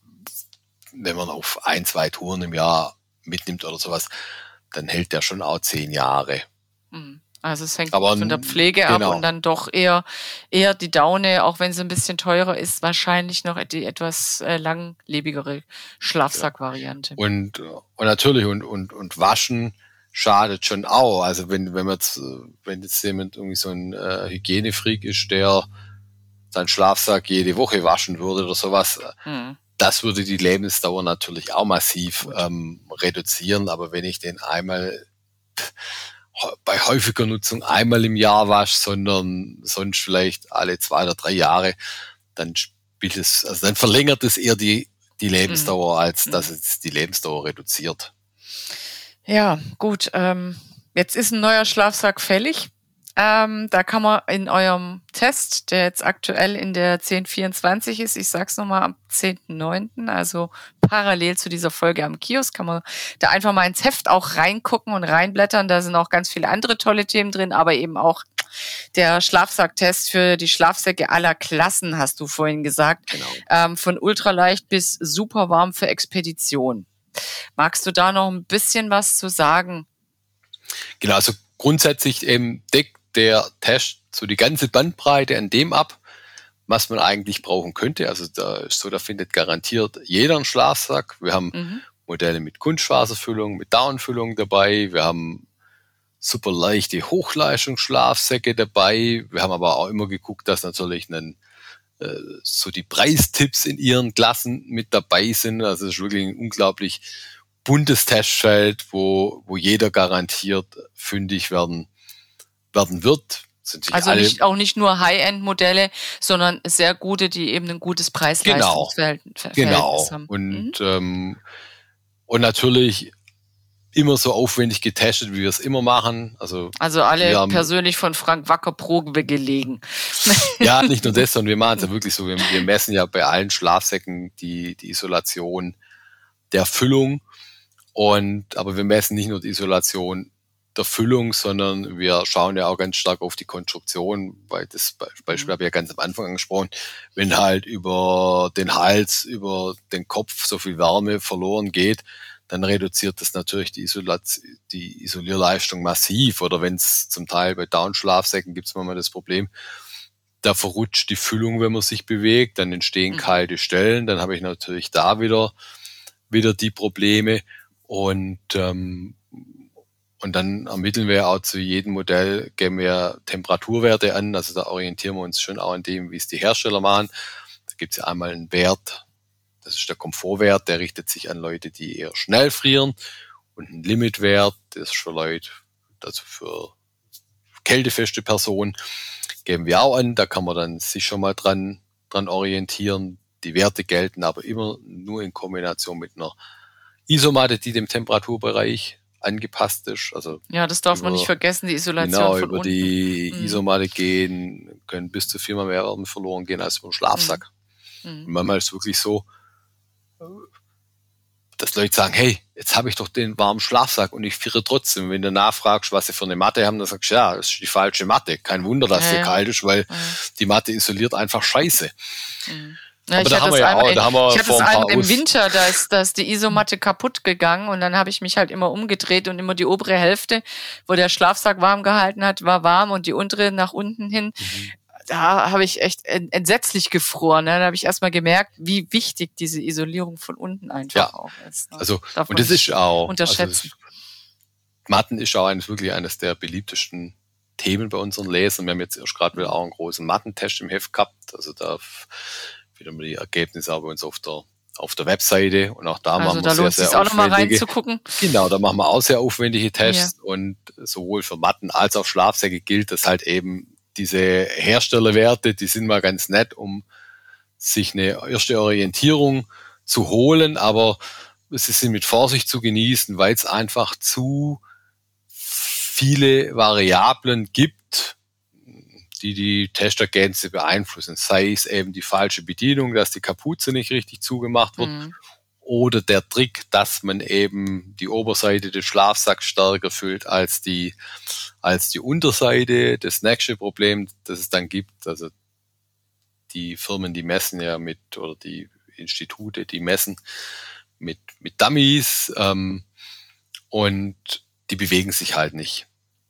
man auf 1, 2 Touren im Jahr mitnimmt oder sowas, dann hält der schon auch 10 Jahre. Also es hängt von der Pflege ab und dann doch eher die Daune, auch wenn sie ein bisschen teurer ist, wahrscheinlich noch die etwas langlebigere Schlafsackvariante. Und natürlich und waschen schadet schon auch. Also wenn jetzt jemand irgendwie so ein Hygienefreak ist, der seinen Schlafsack jede Woche waschen würde oder sowas, das würde die Lebensdauer natürlich auch massiv reduzieren. Aber wenn ich den einmal bei häufiger Nutzung einmal im Jahr wasche, sondern sonst vielleicht alle 2 oder 3 Jahre, dann dann verlängert es eher die Lebensdauer, als dass es die Lebensdauer reduziert. Ja, gut. Jetzt ist ein neuer Schlafsack fällig. Da kann man in eurem Test, der jetzt aktuell in der 1024 ist, ich sag's nochmal, am 10.9., also parallel zu dieser Folge am Kiosk, kann man da einfach mal ins Heft auch reingucken und reinblättern. Da sind auch ganz viele andere tolle Themen drin, aber eben auch der Schlafsacktest für die Schlafsäcke aller Klassen, hast du vorhin gesagt. Genau. Von ultraleicht bis super warm für Expedition. Magst du da noch ein bisschen was zu sagen? Genau, also grundsätzlich deckt der Test so die ganze Bandbreite an dem ab, was man eigentlich brauchen könnte. Also da findet garantiert jeder einen Schlafsack. Wir haben Modelle mit Kunstfaserfüllung, mit Daunenfüllung dabei. Wir haben super leichte Hochleistungsschlafsäcke dabei. Wir haben aber auch immer geguckt, dass natürlich so die Preistipps in ihren Klassen mit dabei sind. Also es ist wirklich ein unglaublich buntes Testfeld, wo jeder garantiert fündig werden wird. Also nicht nur High-End-Modelle, sondern sehr gute, die eben ein gutes Preis-Leistungs-Verhältnis haben. Und natürlich immer so aufwendig getestet, wie wir es immer machen. Also alle persönlich von Frank Wacker Probe gelegen. Ja, nicht nur das, sondern wir machen es ja wirklich so. Wir messen ja bei allen Schlafsäcken die Isolation der Füllung. Aber wir messen nicht nur die Isolation der Füllung, sondern wir schauen ja auch ganz stark auf die Konstruktion, weil das Beispiel habe ich ja ganz am Anfang angesprochen, wenn halt über den Hals, über den Kopf so viel Wärme verloren geht, dann reduziert das natürlich die Isolierleistung massiv. Oder wenn es zum Teil bei Down-Schlafsäcken gibt es manchmal das Problem, da verrutscht die Füllung, wenn man sich bewegt, dann entstehen kalte Stellen, dann habe ich natürlich da wieder die Probleme und dann ermitteln wir auch zu jedem Modell, geben wir Temperaturwerte an, also da orientieren wir uns schon auch an dem, wie es die Hersteller machen. Da gibt es ja einmal einen Wert, das ist der Komfortwert, der richtet sich an Leute, die eher schnell frieren, und ein Limitwert, das ist für Leute, also für kältefeste Personen, geben wir auch an, da kann man dann sich schon mal dran orientieren. Die Werte gelten aber immer nur in Kombination mit einer Isomatte, die dem Temperaturbereich angepasst ist. Also ja, das darf man nicht vergessen, die Isolation genau, von über unten. die Isomatte können bis zu 4-mal mehr Wärme verloren gehen als über den Schlafsack. Und manchmal ist es wirklich so, dass Leute sagen, hey, jetzt habe ich doch den warmen Schlafsack und ich friere trotzdem. Und wenn du nachfragst, was sie für eine Matte haben, dann sagst du, ja, das ist die falsche Matte. Kein Wunder, dass dir kalt ist, weil die Matte isoliert einfach scheiße. Ja, aber da haben wir ja auch, da haben wir ich hatte vor es ein paar einmal im Winter, da ist die Isomatte kaputt gegangen und dann habe ich mich halt immer umgedreht und immer die obere Hälfte, wo der Schlafsack warm gehalten hat, war warm und die untere nach unten hin. Da habe ich echt entsetzlich gefroren. Ne? Da habe ich erstmal gemerkt, wie wichtig diese Isolierung von unten einfach auch ist. Ne? Also, und das ist auch unterschätzen. Also, Matten ist auch wirklich eines der beliebtesten Themen bei unseren Lesern. Wir haben jetzt erst gerade wieder auch einen großen Mattentest im Heft gehabt. Also da wieder mal die Ergebnisse auch bei uns auf der Webseite, und auch da machen wir sehr, sehr aufwendige. Also da lohnt es sich auch nochmal reinzugucken. Genau, da machen wir auch sehr aufwendige Tests, und sowohl für Matten als auch Schlafsäcke gilt, dass halt eben diese Herstellerwerte, die sind mal ganz nett, um sich eine erste Orientierung zu holen, aber sie sind mit Vorsicht zu genießen, weil es einfach zu viele Variablen gibt, die Testergebnisse beeinflussen. Sei es eben die falsche Bedienung, dass die Kapuze nicht richtig zugemacht wird, oder der Trick, dass man eben die Oberseite des Schlafsacks stärker füllt als die Unterseite. Das nächste Problem, das es dann gibt, also die Firmen, die messen ja oder die Institute, die messen mit Dummies, und die bewegen sich halt nicht.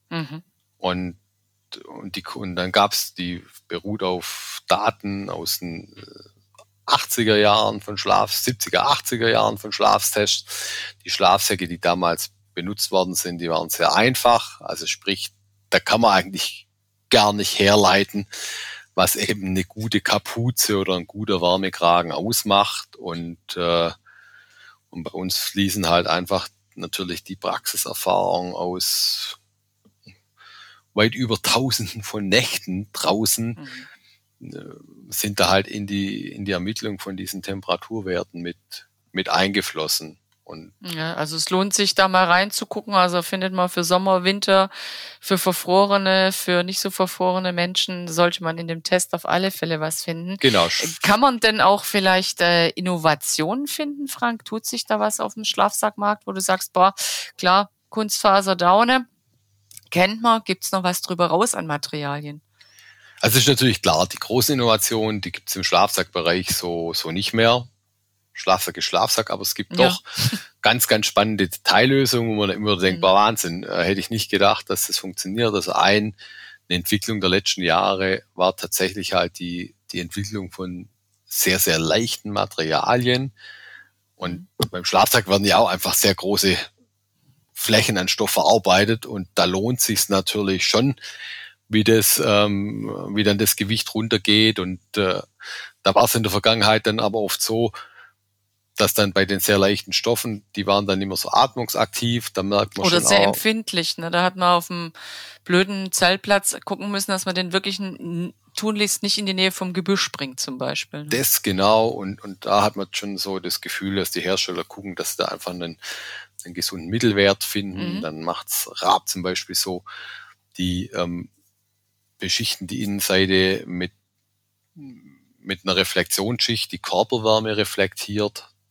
Und dann gab's, die beruht auf Daten aus den 80er Jahren von 70er, 80er Jahren von Schlaftests. Die Schlafsäcke, die damals benutzt worden sind, die waren sehr einfach. Also sprich, da kann man eigentlich gar nicht herleiten, was eben eine gute Kapuze oder ein guter Wärmekragen ausmacht. Und bei uns fließen halt einfach natürlich die Praxiserfahrung aus weit über Tausenden von Nächten draußen, sind da halt in die Ermittlung von diesen Temperaturwerten mit eingeflossen. Und ja, also es lohnt sich da mal reinzugucken. Also findet man für Sommer, Winter, für verfrorene, für nicht so verfrorene Menschen sollte man in dem Test auf alle Fälle was finden. Genau. Kann man denn auch vielleicht Innovationen finden, Frank? Tut sich da was auf dem Schlafsackmarkt, wo du sagst, boah, klar, Kunstfaserdaune, kennt man, gibt's noch was drüber raus an Materialien? Also ist natürlich klar, die großen Innovationen, die gibt's im Schlafsackbereich so nicht mehr. Schlafsack ist Schlafsack, aber es gibt doch ganz, ganz spannende Detaillösungen, wo man immer denkt, Wahnsinn, hätte ich nicht gedacht, dass das funktioniert. Also eine Entwicklung der letzten Jahre war tatsächlich halt die Entwicklung von sehr, sehr leichten Materialien. Und beim Schlafsack werden ja auch einfach sehr große Flächen an Stoff verarbeitet, und da lohnt sich's natürlich schon, wie dann das Gewicht runtergeht. Und da war es in der Vergangenheit dann aber oft so, dass dann bei den sehr leichten Stoffen, die waren dann immer so atmungsaktiv, da merkt man oder schon sehr auch, empfindlich. Ne? Da hat man auf dem blöden Zeltplatz gucken müssen, dass man den wirklich tunlichst nicht in die Nähe vom Gebüsch bringt zum Beispiel. Ne? Das genau, und da hat man schon so das Gefühl, dass die Hersteller gucken, dass sie da einfach einen gesunden Mittelwert finden. Dann macht's Raab zum Beispiel so, die beschichten die Innenseite mit einer Reflexionsschicht, die Körperwärme reflektiert.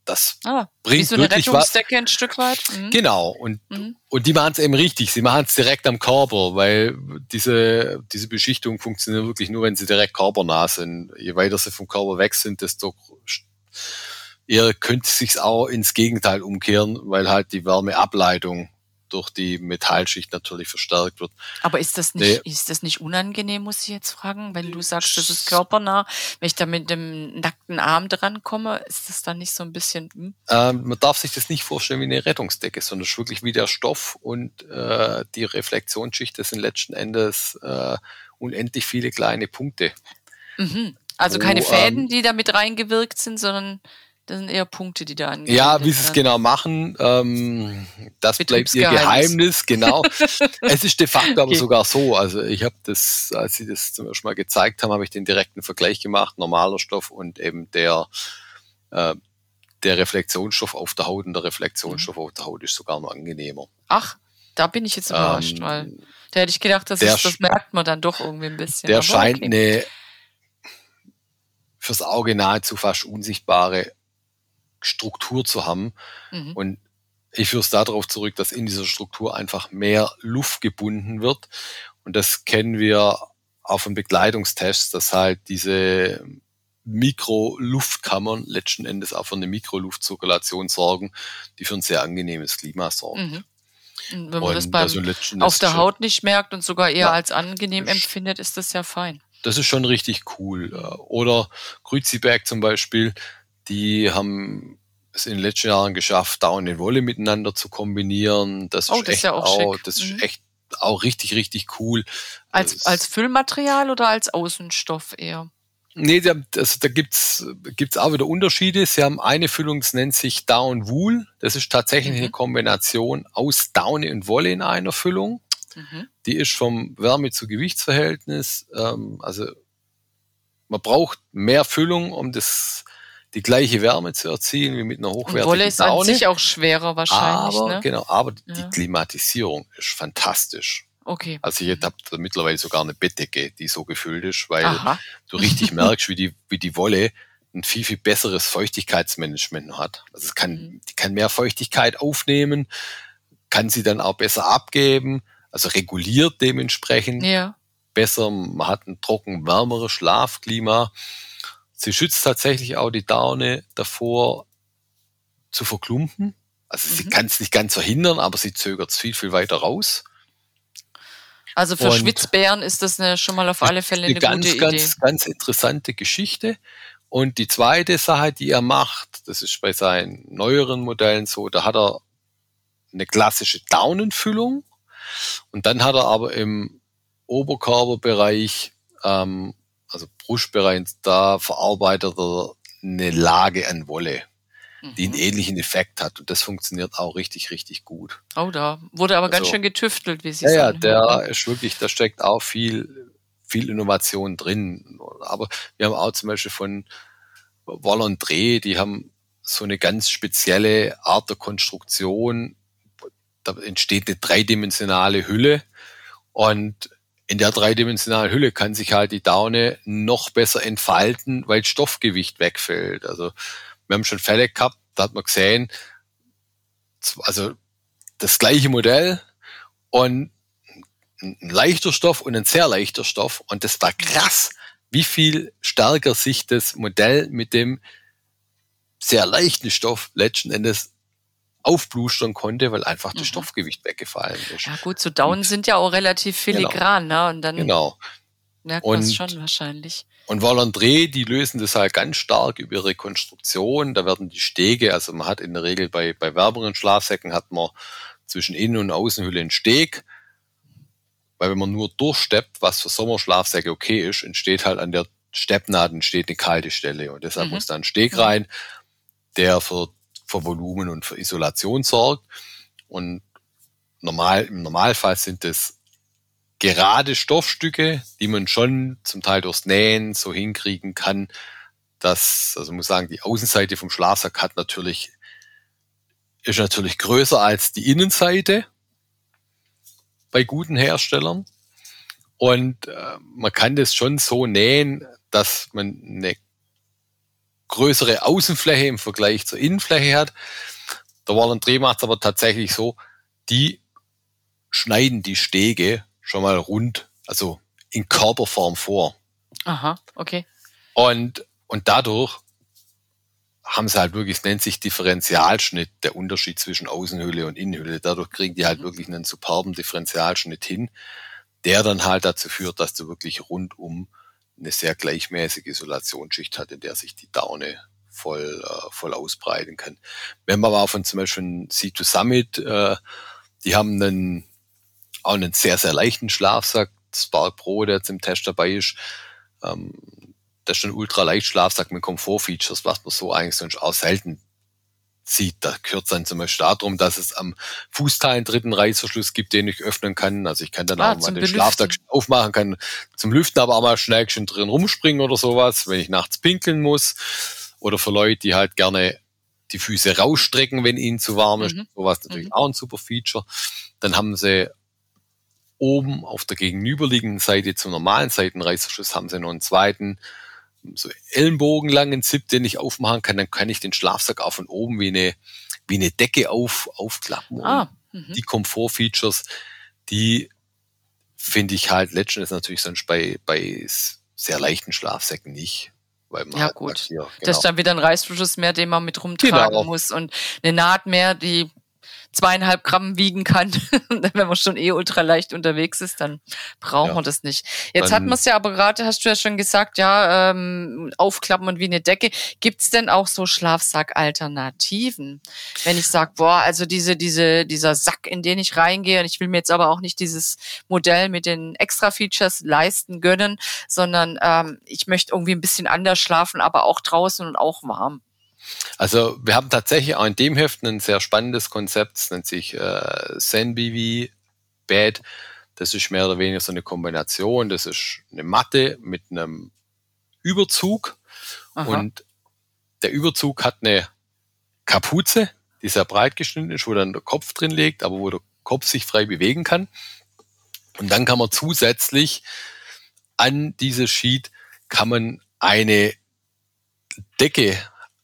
das wie bringt so eine wirklich was. Rettungsdecke ein Stück weit. Genau, und die machen es eben richtig. Sie machen es direkt am Körper, weil diese Beschichtung funktioniert wirklich nur, wenn sie direkt körpernah sind. Je weiter sie vom Körper weg sind, desto eher könnte es sich auch ins Gegenteil umkehren, weil halt die Wärmeableitung durch die Metallschicht natürlich verstärkt wird. Aber ist das nicht unangenehm, muss ich jetzt fragen, wenn du sagst, das ist körpernah, wenn ich da mit dem nackten Arm drankomme, ist das dann nicht so ein bisschen... Man darf sich das nicht vorstellen wie eine Rettungsdecke, sondern es ist wirklich wie der Stoff und die Reflexionsschicht, das sind letzten Endes unendlich viele kleine Punkte. Also keine Fäden, die da mit reingewirkt sind, sondern das sind eher Punkte, die da angewendet Ja, wie sie es genau machen, das bleibt ihr Geheimnis, genau. Es ist de facto aber sogar so, also ich habe das, als sie das zum ersten Mal gezeigt haben, habe ich den direkten Vergleich gemacht, normaler Stoff und eben der Reflexionsstoff auf der Haut, und der Reflexionsstoff auf der Haut ist sogar noch angenehmer. Ach, da bin ich jetzt überrascht, weil da hätte ich gedacht, das merkt man dann doch irgendwie ein bisschen. Der scheint eine fürs Auge nahezu fast unsichtbare Struktur zu haben. Und ich führe es darauf zurück, dass in dieser Struktur einfach mehr Luft gebunden wird. Und das kennen wir auch von Begleitungstests, dass halt diese Mikroluftkammern letzten Endes auch für eine Mikroluftzirkulation sorgen, die für ein sehr angenehmes Klima sorgen. Und wenn man das auf der Haut nicht merkt und sogar eher als angenehm empfindet, ist das ja fein. Das ist schon richtig cool. Oder Grüziberg zum Beispiel, die haben es in den letzten Jahren geschafft, Down und Wolle miteinander zu kombinieren. Das ist echt auch richtig, richtig cool. Als Füllmaterial oder als Außenstoff eher? Nee, da gibt's auch wieder Unterschiede. Sie haben eine Füllung, das nennt sich Down Wool. Das ist tatsächlich eine Kombination aus Daune und Wolle in einer Füllung. Die ist vom Wärme- zu Gewichtsverhältnis. Also man braucht mehr Füllung, um die gleiche Wärme zu erzielen wie mit einer hochwertigen Daune. Wolle ist an sich auch schwerer wahrscheinlich. Aber die Klimatisierung ist fantastisch. Okay. Also ich habe mittlerweile sogar eine Bettdecke, die so gefüllt ist, weil du richtig merkst, wie die Wolle ein viel, viel besseres Feuchtigkeitsmanagement hat. Also die kann mehr Feuchtigkeit aufnehmen, kann sie dann auch besser abgeben, also reguliert dementsprechend besser. Man hat ein trocken wärmeres Schlafklima. Sie schützt tatsächlich auch die Daune davor zu verklumpen. Also sie kann es nicht ganz verhindern, aber sie zögert es viel, viel weiter raus. Also für Schwitzbären ist das schon mal auf alle Fälle eine gute Idee. Ganz interessante Geschichte. Und die zweite Sache, die er macht, das ist bei seinen neueren Modellen so, da hat er eine klassische Daunenfüllung und dann hat er aber im Oberkörperbereich, also Brustbereich, da verarbeitet er eine Lage an Wolle, die einen ähnlichen Effekt hat. Und das funktioniert auch richtig, richtig gut. Oh, da wurde aber ganz schön getüftelt, wie Sie sagen. Ja, ist wirklich, da steckt auch viel Innovation drin. Aber wir haben auch zum Beispiel von Wall&Dreh, die haben so eine ganz spezielle Art der Konstruktion. Da entsteht eine dreidimensionale Hülle und in der dreidimensionalen Hülle kann sich halt die Daune noch besser entfalten, weil Stoffgewicht wegfällt. Also wir haben schon Fälle gehabt, da hat man gesehen, also das gleiche Modell und ein leichter Stoff und ein sehr leichter Stoff. Und das war krass, wie viel stärker sich das Modell mit dem sehr leichten Stoff letzten Endes aufblustern konnte, weil einfach das Stoffgewicht weggefallen ist. Ja gut, so Daunen sind ja auch relativ filigran, ne? Und dann merkt man es schon wahrscheinlich. Und Wall&Dreh, die lösen das halt ganz stark über ihre Konstruktion. Da werden die Stege, also man hat in der Regel bei wärmeren Schlafsäcken hat man zwischen Innen- und Außenhülle einen Steg. Weil wenn man nur durchsteppt, was für Sommerschlafsäcke okay ist, entsteht halt an der Steppnaht eine kalte Stelle. Und deshalb muss da ein Steg rein, der für Volumen und für Isolation sorgt. Und im Normalfall sind es gerade Stoffstücke, die man schon zum Teil durchs Nähen so hinkriegen kann, also ich muss sagen, die Außenseite vom Schlafsack ist natürlich größer als die Innenseite bei guten Herstellern. Und man kann das schon so nähen, dass man eine größere Außenfläche im Vergleich zur Innenfläche hat. Der Warn & Tray macht es aber tatsächlich so, die schneiden die Stege schon mal rund, also in Körperform vor. Aha, okay. Und dadurch haben sie halt wirklich, es nennt sich Differentialschnitt, der Unterschied zwischen Außenhülle und Innenhülle. Dadurch kriegen die halt wirklich einen superben Differentialschnitt hin, der dann halt dazu führt, dass du wirklich rundum eine sehr gleichmäßige Isolationsschicht hat, in der sich die Daune voll ausbreiten kann. Wenn man aber von zum Beispiel C2 Summit, die haben auch einen sehr, sehr leichten Schlafsack, Spark Pro, der jetzt im Test dabei ist. Das ist ein Ultraleicht-Schlafsack mit Komfortfeatures, was man so eigentlich sonst auch selten sieht. Da gehört es dann zum Beispiel darum, dass es am Fußteil einen dritten Reißverschluss gibt, den ich öffnen kann. Also ich kann dann auch mal den Schlafsack aufmachen, kann zum Lüften aber auch mal schnell schon drin rumspringen oder sowas, wenn ich nachts pinkeln muss. Oder für Leute, die halt gerne die Füße rausstrecken, wenn ihnen zu warm ist. Sowas natürlich auch ein super Feature. Dann haben sie oben auf der gegenüberliegenden Seite zum normalen Seitenreißverschluss haben sie noch einen zweiten, so ellenbogenlangen Zip, den ich aufmachen kann. Dann kann ich den Schlafsack auch von oben wie eine Decke aufklappen. Die Komfortfeatures, die finde ich halt letztendlich natürlich sonst bei sehr leichten Schlafsäcken nicht. Weil man halt gut. Sagt, genau. Das ist dann wieder ein Reißverschluss mehr, den man mit rumtragen muss und eine Naht mehr, die 2,5 Gramm wiegen kann. Wenn man schon ultra leicht unterwegs ist, dann brauchen wir das nicht. Jetzt hatten wir es ja aber gerade, hast du ja schon gesagt, aufklappen und wie eine Decke. Gibt's denn auch so Schlafsack-Alternativen? Wenn ich sage, also dieser Sack, in den ich reingehe, und ich will mir jetzt aber auch nicht dieses Modell mit den Extra-Features leisten gönnen, sondern ich möchte irgendwie ein bisschen anders schlafen, aber auch draußen und auch warm. Also wir haben tatsächlich auch in dem Heft ein sehr spannendes Konzept, das nennt sich ZenBV Bed. Das ist mehr oder weniger so eine Kombination. Das ist eine Matte mit einem Überzug. Aha. Und der Überzug hat eine Kapuze, die sehr breit geschnitten ist, wo dann der Kopf drin liegt, aber wo der Kopf sich frei bewegen kann. Und dann kann man zusätzlich an diese Sheet kann man eine Decke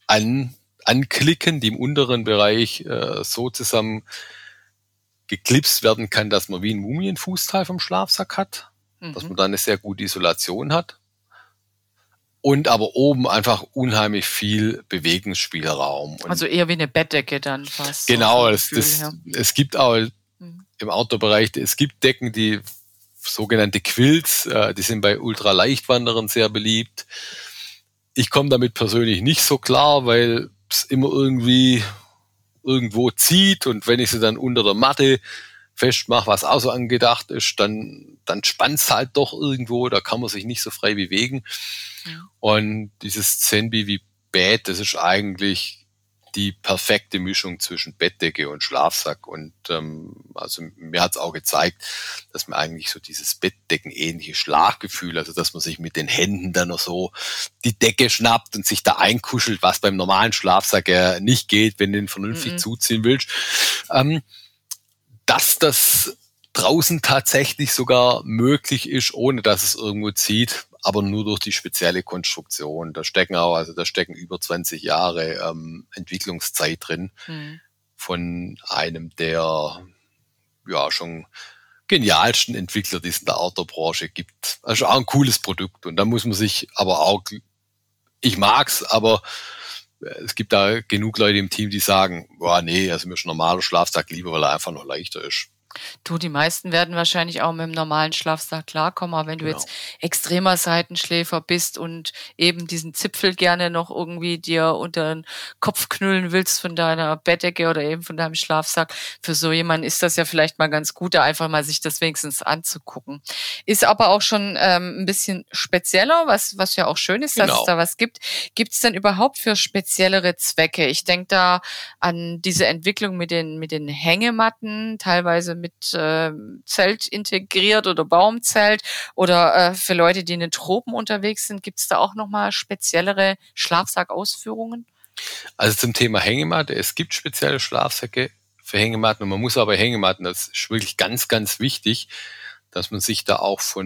anklicken, die im unteren Bereich so zusammen geklipst werden kann, dass man wie ein Mumienfußteil vom Schlafsack hat, dass man dann eine sehr gute Isolation hat und aber oben einfach unheimlich viel Bewegungsspielraum. Und also eher wie eine Bettdecke dann fast. Genau, es gibt auch im Outdoor-Bereich, es gibt Decken, die sogenannte Quilts, die sind bei Ultraleichtwanderern sehr beliebt. Ich komme damit persönlich nicht so klar, weil es immer irgendwo zieht und wenn ich sie dann unter der Matte festmache, was auch so angedacht ist, dann spannt es halt doch irgendwo, da kann man sich nicht so frei bewegen. Ja. Und dieses ZenBV Bed, das ist eigentlich die perfekte Mischung zwischen Bettdecke und Schlafsack. Und also mir hat es auch gezeigt, dass man eigentlich so dieses Bettdecken-ähnliche Schlafgefühl, also dass man sich mit den Händen dann noch so die Decke schnappt und sich da einkuschelt, was beim normalen Schlafsack ja nicht geht, wenn du den vernünftig zuziehen willst. Dass das draußen tatsächlich sogar möglich ist, ohne dass es irgendwo zieht, aber nur durch die spezielle Konstruktion. Da stecken über 20 Jahre Entwicklungszeit drin von einem der schon genialsten Entwickler, die es in der Outdoor-Branche gibt. Also auch ein cooles Produkt. Und da muss man sich aber auch, ich mag's, aber es gibt da genug Leute im Team, die sagen, mir ist ein normaler Schlafsack lieber, weil er einfach noch leichter ist. Du, die meisten werden wahrscheinlich auch mit dem normalen Schlafsack klarkommen, aber wenn du jetzt extremer Seitenschläfer bist und eben diesen Zipfel gerne noch irgendwie dir unter den Kopf knüllen willst von deiner Bettdecke oder eben von deinem Schlafsack, für so jemanden ist das ja vielleicht mal ganz gut, da einfach mal sich das wenigstens anzugucken. Ist aber auch schon ein bisschen spezieller, was ja auch schön ist, dass es da was gibt. Gibt es denn überhaupt für speziellere Zwecke? Ich denke da an diese Entwicklung mit den Hängematten, teilweise mit Zelt integriert oder Baumzelt oder für Leute, die in den Tropen unterwegs sind, gibt es da auch nochmal speziellere Schlafsackausführungen? Also zum Thema Hängematte, es gibt spezielle Schlafsäcke für Hängematten und man muss aber Hängematten, das ist wirklich ganz, ganz wichtig, dass man sich da auch von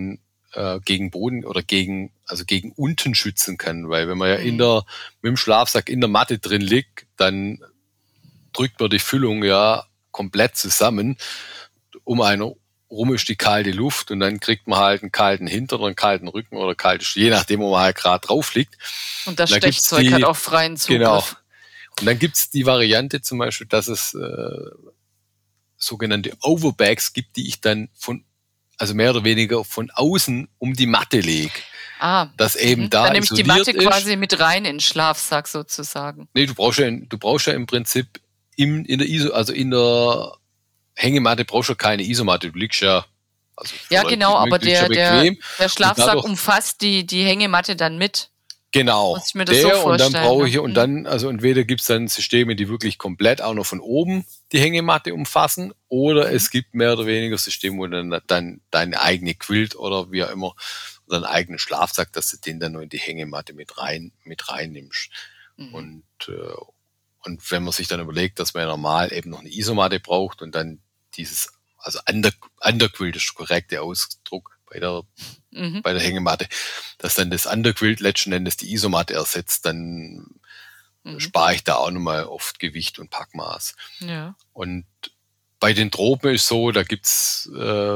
gegen Boden oder gegen unten schützen kann. Weil wenn man ja mit dem Schlafsack in der Matte drin liegt, dann drückt man die Füllung ja komplett zusammen. Um einen rum ist die kalte Luft und dann kriegt man halt einen kalten Hintern oder einen kalten Rücken oder je nachdem, wo man halt gerade drauf liegt. Und das Stechzeug hat auch freien Zugriff. Genau. Und dann gibt's die Variante zum Beispiel, dass es sogenannte Overbags gibt, die ich dann mehr oder weniger von außen um die Matte lege. Dass eben da dann nehme ich die Matte ist. quasi mit rein in den Schlafsack sozusagen. Nee, du brauchst ja im Prinzip in der Hängematte brauchst du keine Isomatte. Du liegst ja. Ja, genau, aber der Schlafsack umfasst die Hängematte dann mit. Genau. Muss ich mir das so vorstellen. Und dann brauche ich, entweder gibt es dann Systeme, die wirklich komplett auch noch von oben die Hängematte umfassen, oder es gibt mehr oder weniger Systeme, wo du dann deine eigene Quilt oder wie auch immer, oder einen eigenen Schlafsack, dass du den dann nur in die Hängematte mit reinnimmst. Und wenn man sich dann überlegt, dass man ja normal eben noch eine Isomatte braucht und dann Underquilt ist der korrekte Ausdruck bei der Hängematte, dass dann das Underquilt letzten Endes die Isomatte ersetzt, dann spare ich da auch nochmal oft Gewicht und Packmaß. Ja. Und bei den Tropen ist so, da gibt's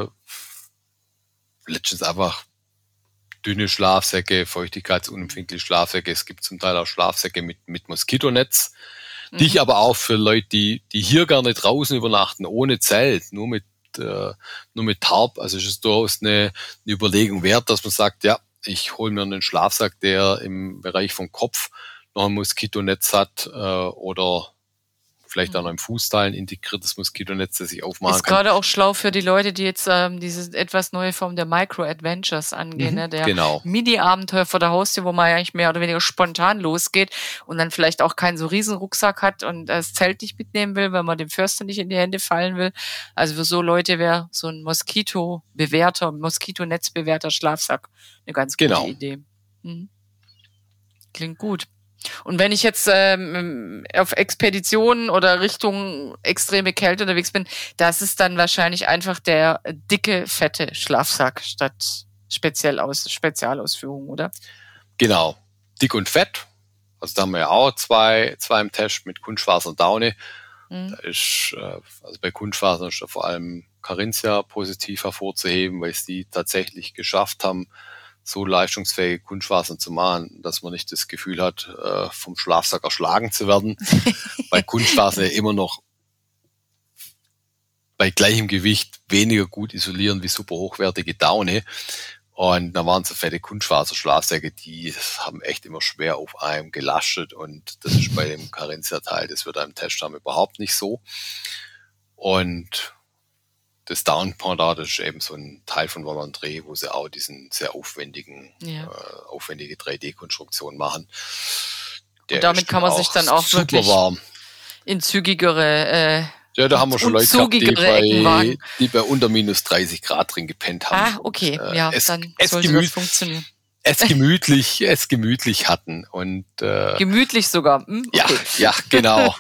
letztens einfach dünne Schlafsäcke, feuchtigkeitsunempfindliche Schlafsäcke. Es gibt zum Teil auch Schlafsäcke mit Moskitonetz, die ich aber auch für Leute, die hier gerne draußen übernachten, ohne Zelt, nur mit Tarp, also es ist durchaus eine Überlegung wert, dass man sagt, ja, ich hole mir einen Schlafsack, der im Bereich vom Kopf noch ein Moskitonetz hat oder vielleicht auch noch im Fußteil ein integriertes Moskitonetz, das ich aufmachen kann. Ist gerade auch schlau für die Leute, die jetzt diese etwas neue Form der Micro-Adventures angehen, ne? Der Mini-Abenteuer vor der Haustür, wo man eigentlich mehr oder weniger spontan losgeht und dann vielleicht auch keinen so riesen Rucksack hat und das Zelt nicht mitnehmen will, weil man dem Förster nicht in die Hände fallen will. Also für so Leute wäre so ein Moskitonetz-bewährter Schlafsack eine ganz gute Idee. Klingt gut. Und wenn ich jetzt auf Expeditionen oder Richtung extreme Kälte unterwegs bin, das ist dann wahrscheinlich einfach der dicke, fette Schlafsack statt Spezialausführung, oder? Genau, dick und fett. Also da haben wir ja auch zwei im Test mit Kunstfaser und Daune. Da ist, bei Kunstfaser ist da vor allem Carinthia positiv hervorzuheben, weil es die tatsächlich geschafft haben, so leistungsfähige Kunstfasern zu machen, dass man nicht das Gefühl hat, vom Schlafsack erschlagen zu werden. Weil Kunstfasern ja immer noch bei gleichem Gewicht weniger gut isolieren wie super hochwertige Daune. Und da waren so fette Kunstfaser-Schlafsäcke, die haben echt immer schwer auf einem gelastet. Und das ist bei dem Carinthia-Teil, das wird im Test haben überhaupt nicht so. Und das Down-Pendant, das ist eben so ein Teil von Volandre, wo sie auch diesen sehr aufwendige 3D-Konstruktion machen. Und damit kann man sich dann auch wirklich warm in zügigere da haben wir schon Leute gehabt, die bei unter minus 30 Grad drin gepennt haben. Okay. Dann sollte das funktionieren. Es gemütlich hatten. Und, gemütlich sogar. Okay. Ja, genau.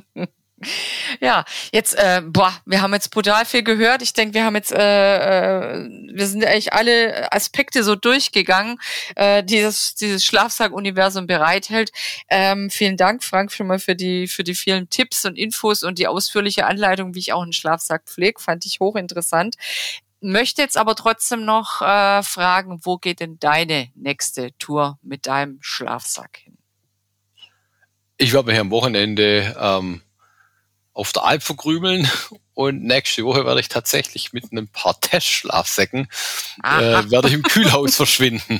Ja, jetzt, wir haben jetzt brutal viel gehört. Ich denke, wir haben jetzt, wir sind eigentlich alle Aspekte so durchgegangen, dieses Schlafsack-Universum bereithält. Vielen Dank, Frank, schon mal für die vielen Tipps und Infos und die ausführliche Anleitung, wie ich auch einen Schlafsack pflege. Fand ich hochinteressant. Möchte jetzt aber trotzdem noch fragen, wo geht denn deine nächste Tour mit deinem Schlafsack hin? Ich werde mich am Wochenende auf der Alp verkrümeln und nächste Woche werde ich tatsächlich mit ein paar Testschlafsäcken werde ich im Kühlhaus verschwinden.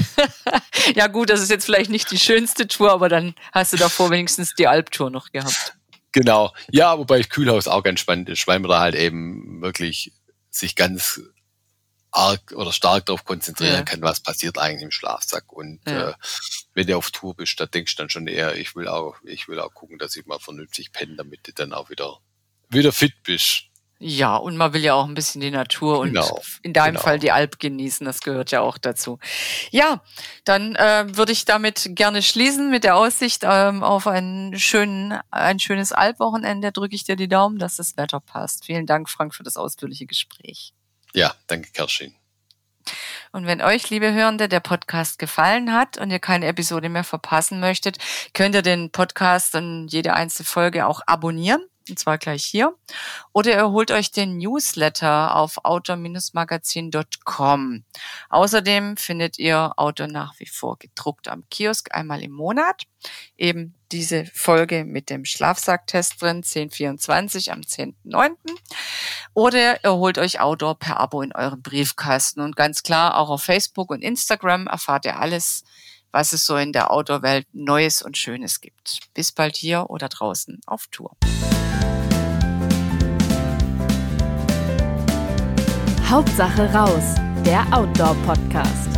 Ja gut, das ist jetzt vielleicht nicht die schönste Tour, aber dann hast du davor wenigstens die Alptour noch gehabt. Genau. Ja, wobei Kühlhaus auch ganz spannend ist, weil man da halt eben wirklich sich ganz arg oder stark darauf konzentrieren kann, was passiert eigentlich im Schlafsack. Und wenn du auf Tour bist, da denkst du dann schon eher, ich will auch gucken, dass ich mal vernünftig penne, damit du dann auch wieder fit bist. Ja, und man will ja auch ein bisschen die Natur und in deinem Fall die Alp genießen, das gehört ja auch dazu. Ja, dann würde ich damit gerne schließen mit der Aussicht auf ein schönes Alpwochenende. Drücke ich dir die Daumen, dass das Wetter passt. Vielen Dank, Frank, für das ausführliche Gespräch. Ja, danke, Kerstin. Und wenn euch, liebe Hörende, der Podcast gefallen hat und ihr keine Episode mehr verpassen möchtet, könnt ihr den Podcast und jede einzelne Folge auch abonnieren. Und zwar gleich hier. Oder ihr holt euch den Newsletter auf outdoor-magazin.com. Außerdem findet ihr Outdoor nach wie vor gedruckt am Kiosk einmal im Monat. Eben diese Folge mit dem Schlafsacktest drin, 1024 am 10.9. Oder ihr holt euch Outdoor per Abo in euren Briefkasten. Und ganz klar, auch auf Facebook und Instagram erfahrt ihr alles, was es so in der Outdoor-Welt Neues und Schönes gibt. Bis bald hier oder draußen auf Tour. Hauptsache raus, der Outdoor-Podcast.